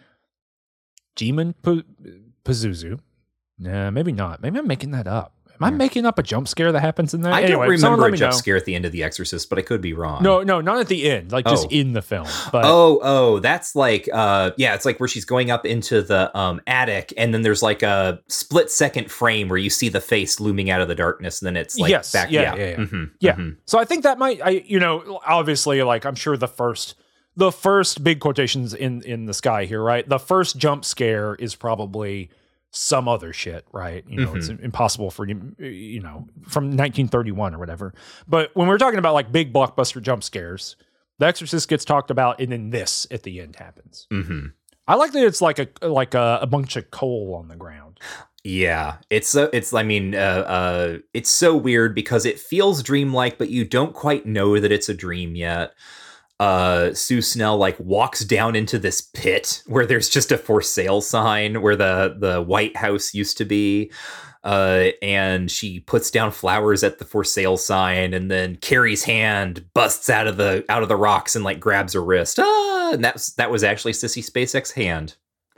Demon P- Pazuzu. Nah, maybe not. Maybe I'm making that up. Am I Yeah. making up a jump scare that happens in that? I Anyway, don't someone remember let a me jump know. scare at the end of The Exorcist, but I could be wrong. No, no, not at the end. Like just Oh. in the film. But Oh, oh, that's like, uh, yeah, it's like where she's going up into the um, attic, and then there's like a split second frame where you see the face looming out of the darkness, and then it's like Yes, back. yeah, Yeah, yeah, yeah. Mhm, Yeah. mhm. So I think that might, I you know, obviously, like I'm sure the first, the first big quotations in in the sky here, right? The first jump scare is probably some other shit, right? You know, it's impossible for you, you know, from nineteen thirty-one or whatever. But when we're talking about like big blockbuster jump scares, The Exorcist gets talked about, and then this at the end happens. Mhm. I like that it's like a like a, a bunch of coal on the ground. Yeah, it's so it's. I mean, uh, uh, it's so weird because it feels dreamlike, but you don't quite know that it's a dream yet. Uh, Sue Snell like walks down into this pit where there's just a for sale sign where the the White House used to be. Uh, and she puts down flowers at the for sale sign, and then Carrie's hand busts out of the out of the rocks and like grabs her wrist. Ah, and that's that was actually Sissy Spacek's hand.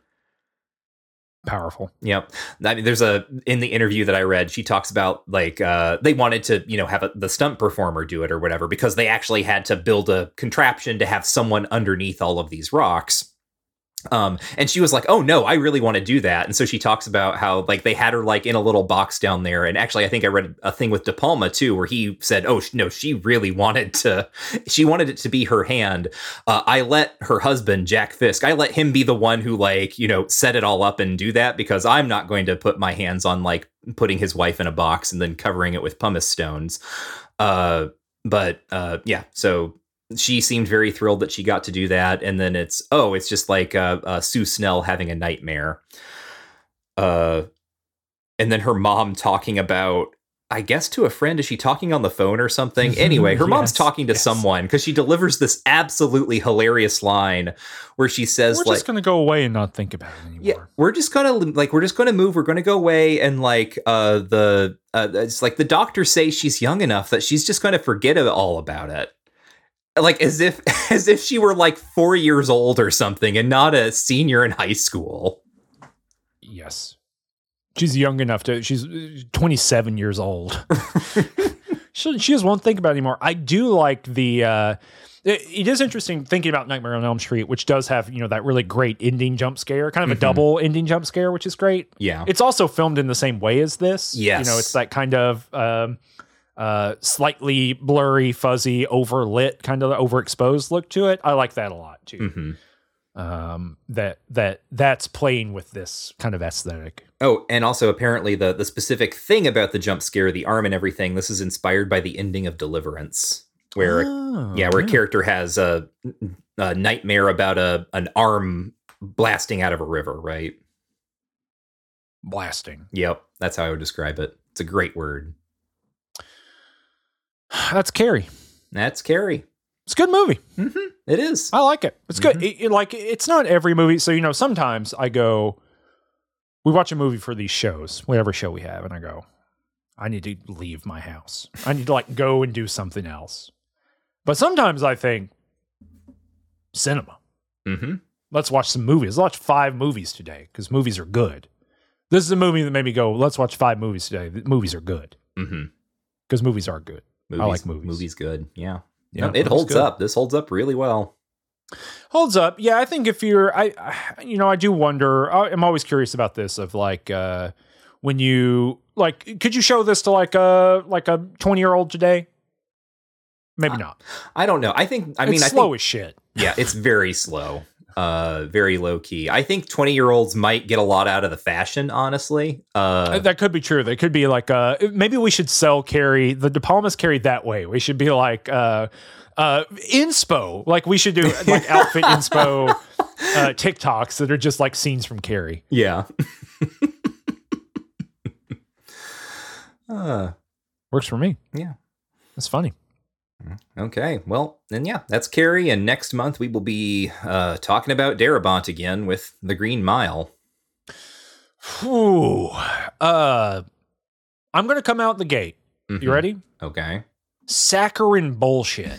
Powerful. Yep. I mean, there's a in the interview that I read, she talks about like uh, they wanted to, you know, have a, the stunt performer do it or whatever because they actually had to build a contraption to have someone underneath all of these rocks. Um, and she was like, oh no, I really want to do that. And so she talks about how like they had her like in a little box down there. And actually, I think I read a thing with De Palma too, where he said, oh no, she really wanted to, she wanted it to be her hand. Uh, I let her husband, Jack Fisk, I let him be the one who like, you know, set it all up and do that because I'm not going to put my hands on like putting his wife in a box and then covering it with pumice stones. Uh, but uh, yeah, so she seemed very thrilled that she got to do that. And then it's, oh, it's just like uh, uh, Sue Snell having a nightmare. Uh, and then her mom talking about, I guess to a friend, is she talking on the phone or something? Anyway, her Yes, mom's talking to yes. someone because she delivers this absolutely hilarious line where she says, We're like, just going to go away and not think about it anymore. yeah, we're just gonna like we're just gonna move. We're gonna go away, and like uh, the uh, it's like the doctors say she's young enough that she's just gonna forget it all about it. Like as if as if she were like four years old or something, and not a senior in high school. Yes. She's young enough to, she's twenty-seven years old. she, she just won't think about it anymore. I do like the, uh, it, it is interesting thinking about Nightmare on Elm Street, which does have, you know, that really great ending jump scare, kind of a Mhm. double ending jump scare, which is great. Yeah. It's also filmed in the same way as this. Yes. You know, it's that kind of, um, uh, slightly blurry, fuzzy, overlit, kind of overexposed look to it. I like that a lot too. Mm-hmm. Um, that, that, that's playing with this kind of aesthetic. Oh, and also apparently the the specific thing about the jump scare, the arm and everything, this is inspired by the ending of Deliverance, where Oh, yeah, where a character has a, a nightmare about a an arm blasting out of a river, right? Blasting. Yep, that's how I would describe it. It's a great word. That's Carrie. That's Carrie. It's a good movie. Mm-hmm. It is. I like it. It's good. It, it, like it's not every movie. So you know, sometimes I go, we watch a movie for these shows, whatever show we have, and I go, I need to leave my house. I need to like go and do something else. But sometimes I think, cinema. Mm-hmm. Let's watch some movies. Let's watch five movies today because movies are good. This is a movie that made me go, let's watch five movies today. The movies are good Mm-hmm. because movies are good. Movies, I like movies. Movies good. Yeah. Yeah, No, it movies holds good. up. This holds up really well. Holds up. Yeah, I think if you're, I, I you know, I do wonder, I- I'm always curious about this of like, uh, when you, like, could you show this to like a, like a twenty year old today? Maybe Uh, not. I don't know. I think, I It's mean, I slow think, as shit. yeah, it's very slow. Uh, very low key. I think twenty year olds might get a lot out of the fashion, honestly. Uh, that could be true. They could be like, uh, maybe we should sell Carrie, the De Palmas Carrie that way. We should be like, uh, uh, inspo. Like we should do like outfit inspo uh, TikToks that are just like scenes from Carrie. Yeah. uh, Works for me. Yeah. That's funny. Okay, well, then yeah, that's Carrie, and next month we will be uh, talking about Darabont again with The Green Mile. Ooh, uh, I'm going to come out the gate. Mm-hmm. You ready? Okay. Saccharine bullshit.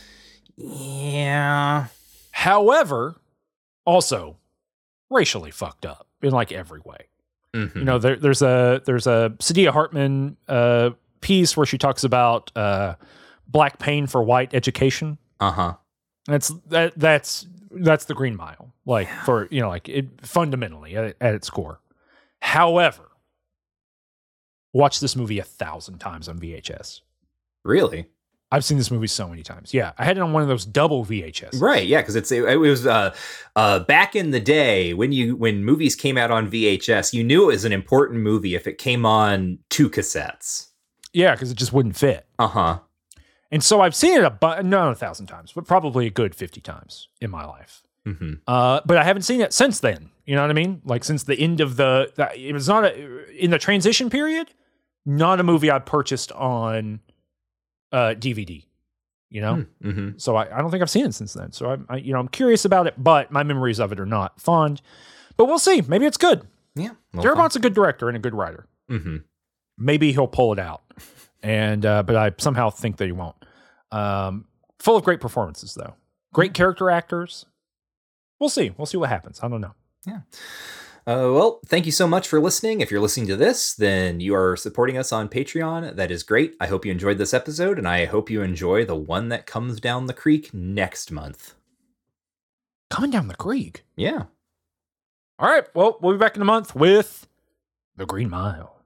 Yeah. However, also racially fucked up in like every way. Mm-hmm. You know, there, there's a there's a Sadia Hartman uh, piece where she talks about uh, black pain for white education. Uh-huh. That's that that's that's the Green Mile. Like yeah. for you know, like it fundamentally at, at its core. However, watch this movie a thousand times on V H S. Really? I've seen this movie so many times. Yeah, I had it on one of those double V H S. Right? Yeah, because it's it, it was uh, uh, back in the day when you when movies came out on V H S, you knew it was an important movie if it came on two cassettes. Yeah, because it just wouldn't fit. Uh huh. And so I've seen it a bu- not a thousand times, but probably a good fifty times in my life. Mm-hmm. Uh, but I haven't seen it since then. You know what I mean? Like since the end of the, the it was not a in the transition period. Not a movie I purchased on uh, D V D. You know, mm-hmm. so I, I don't think I've seen it since then. So I'm I, you know I'm curious about it, but my memories of it are not fond. But we'll see. Maybe it's good. Yeah, well, Darabont's a good director and a good writer. Mm-hmm. Maybe he'll pull it out. And uh, but I somehow think that he won't. Um, full of great performances, though. Great character actors. We'll see. We'll see what happens. I don't know. Yeah. Uh, well, thank you so much for listening. If you're listening to this, then you are supporting us on Patreon. That is great. I hope you enjoyed this episode, and I hope you enjoy the one that comes down the creek next month. Coming down the creek? Yeah. All right. Well, we'll be back in a month with The Green Mile.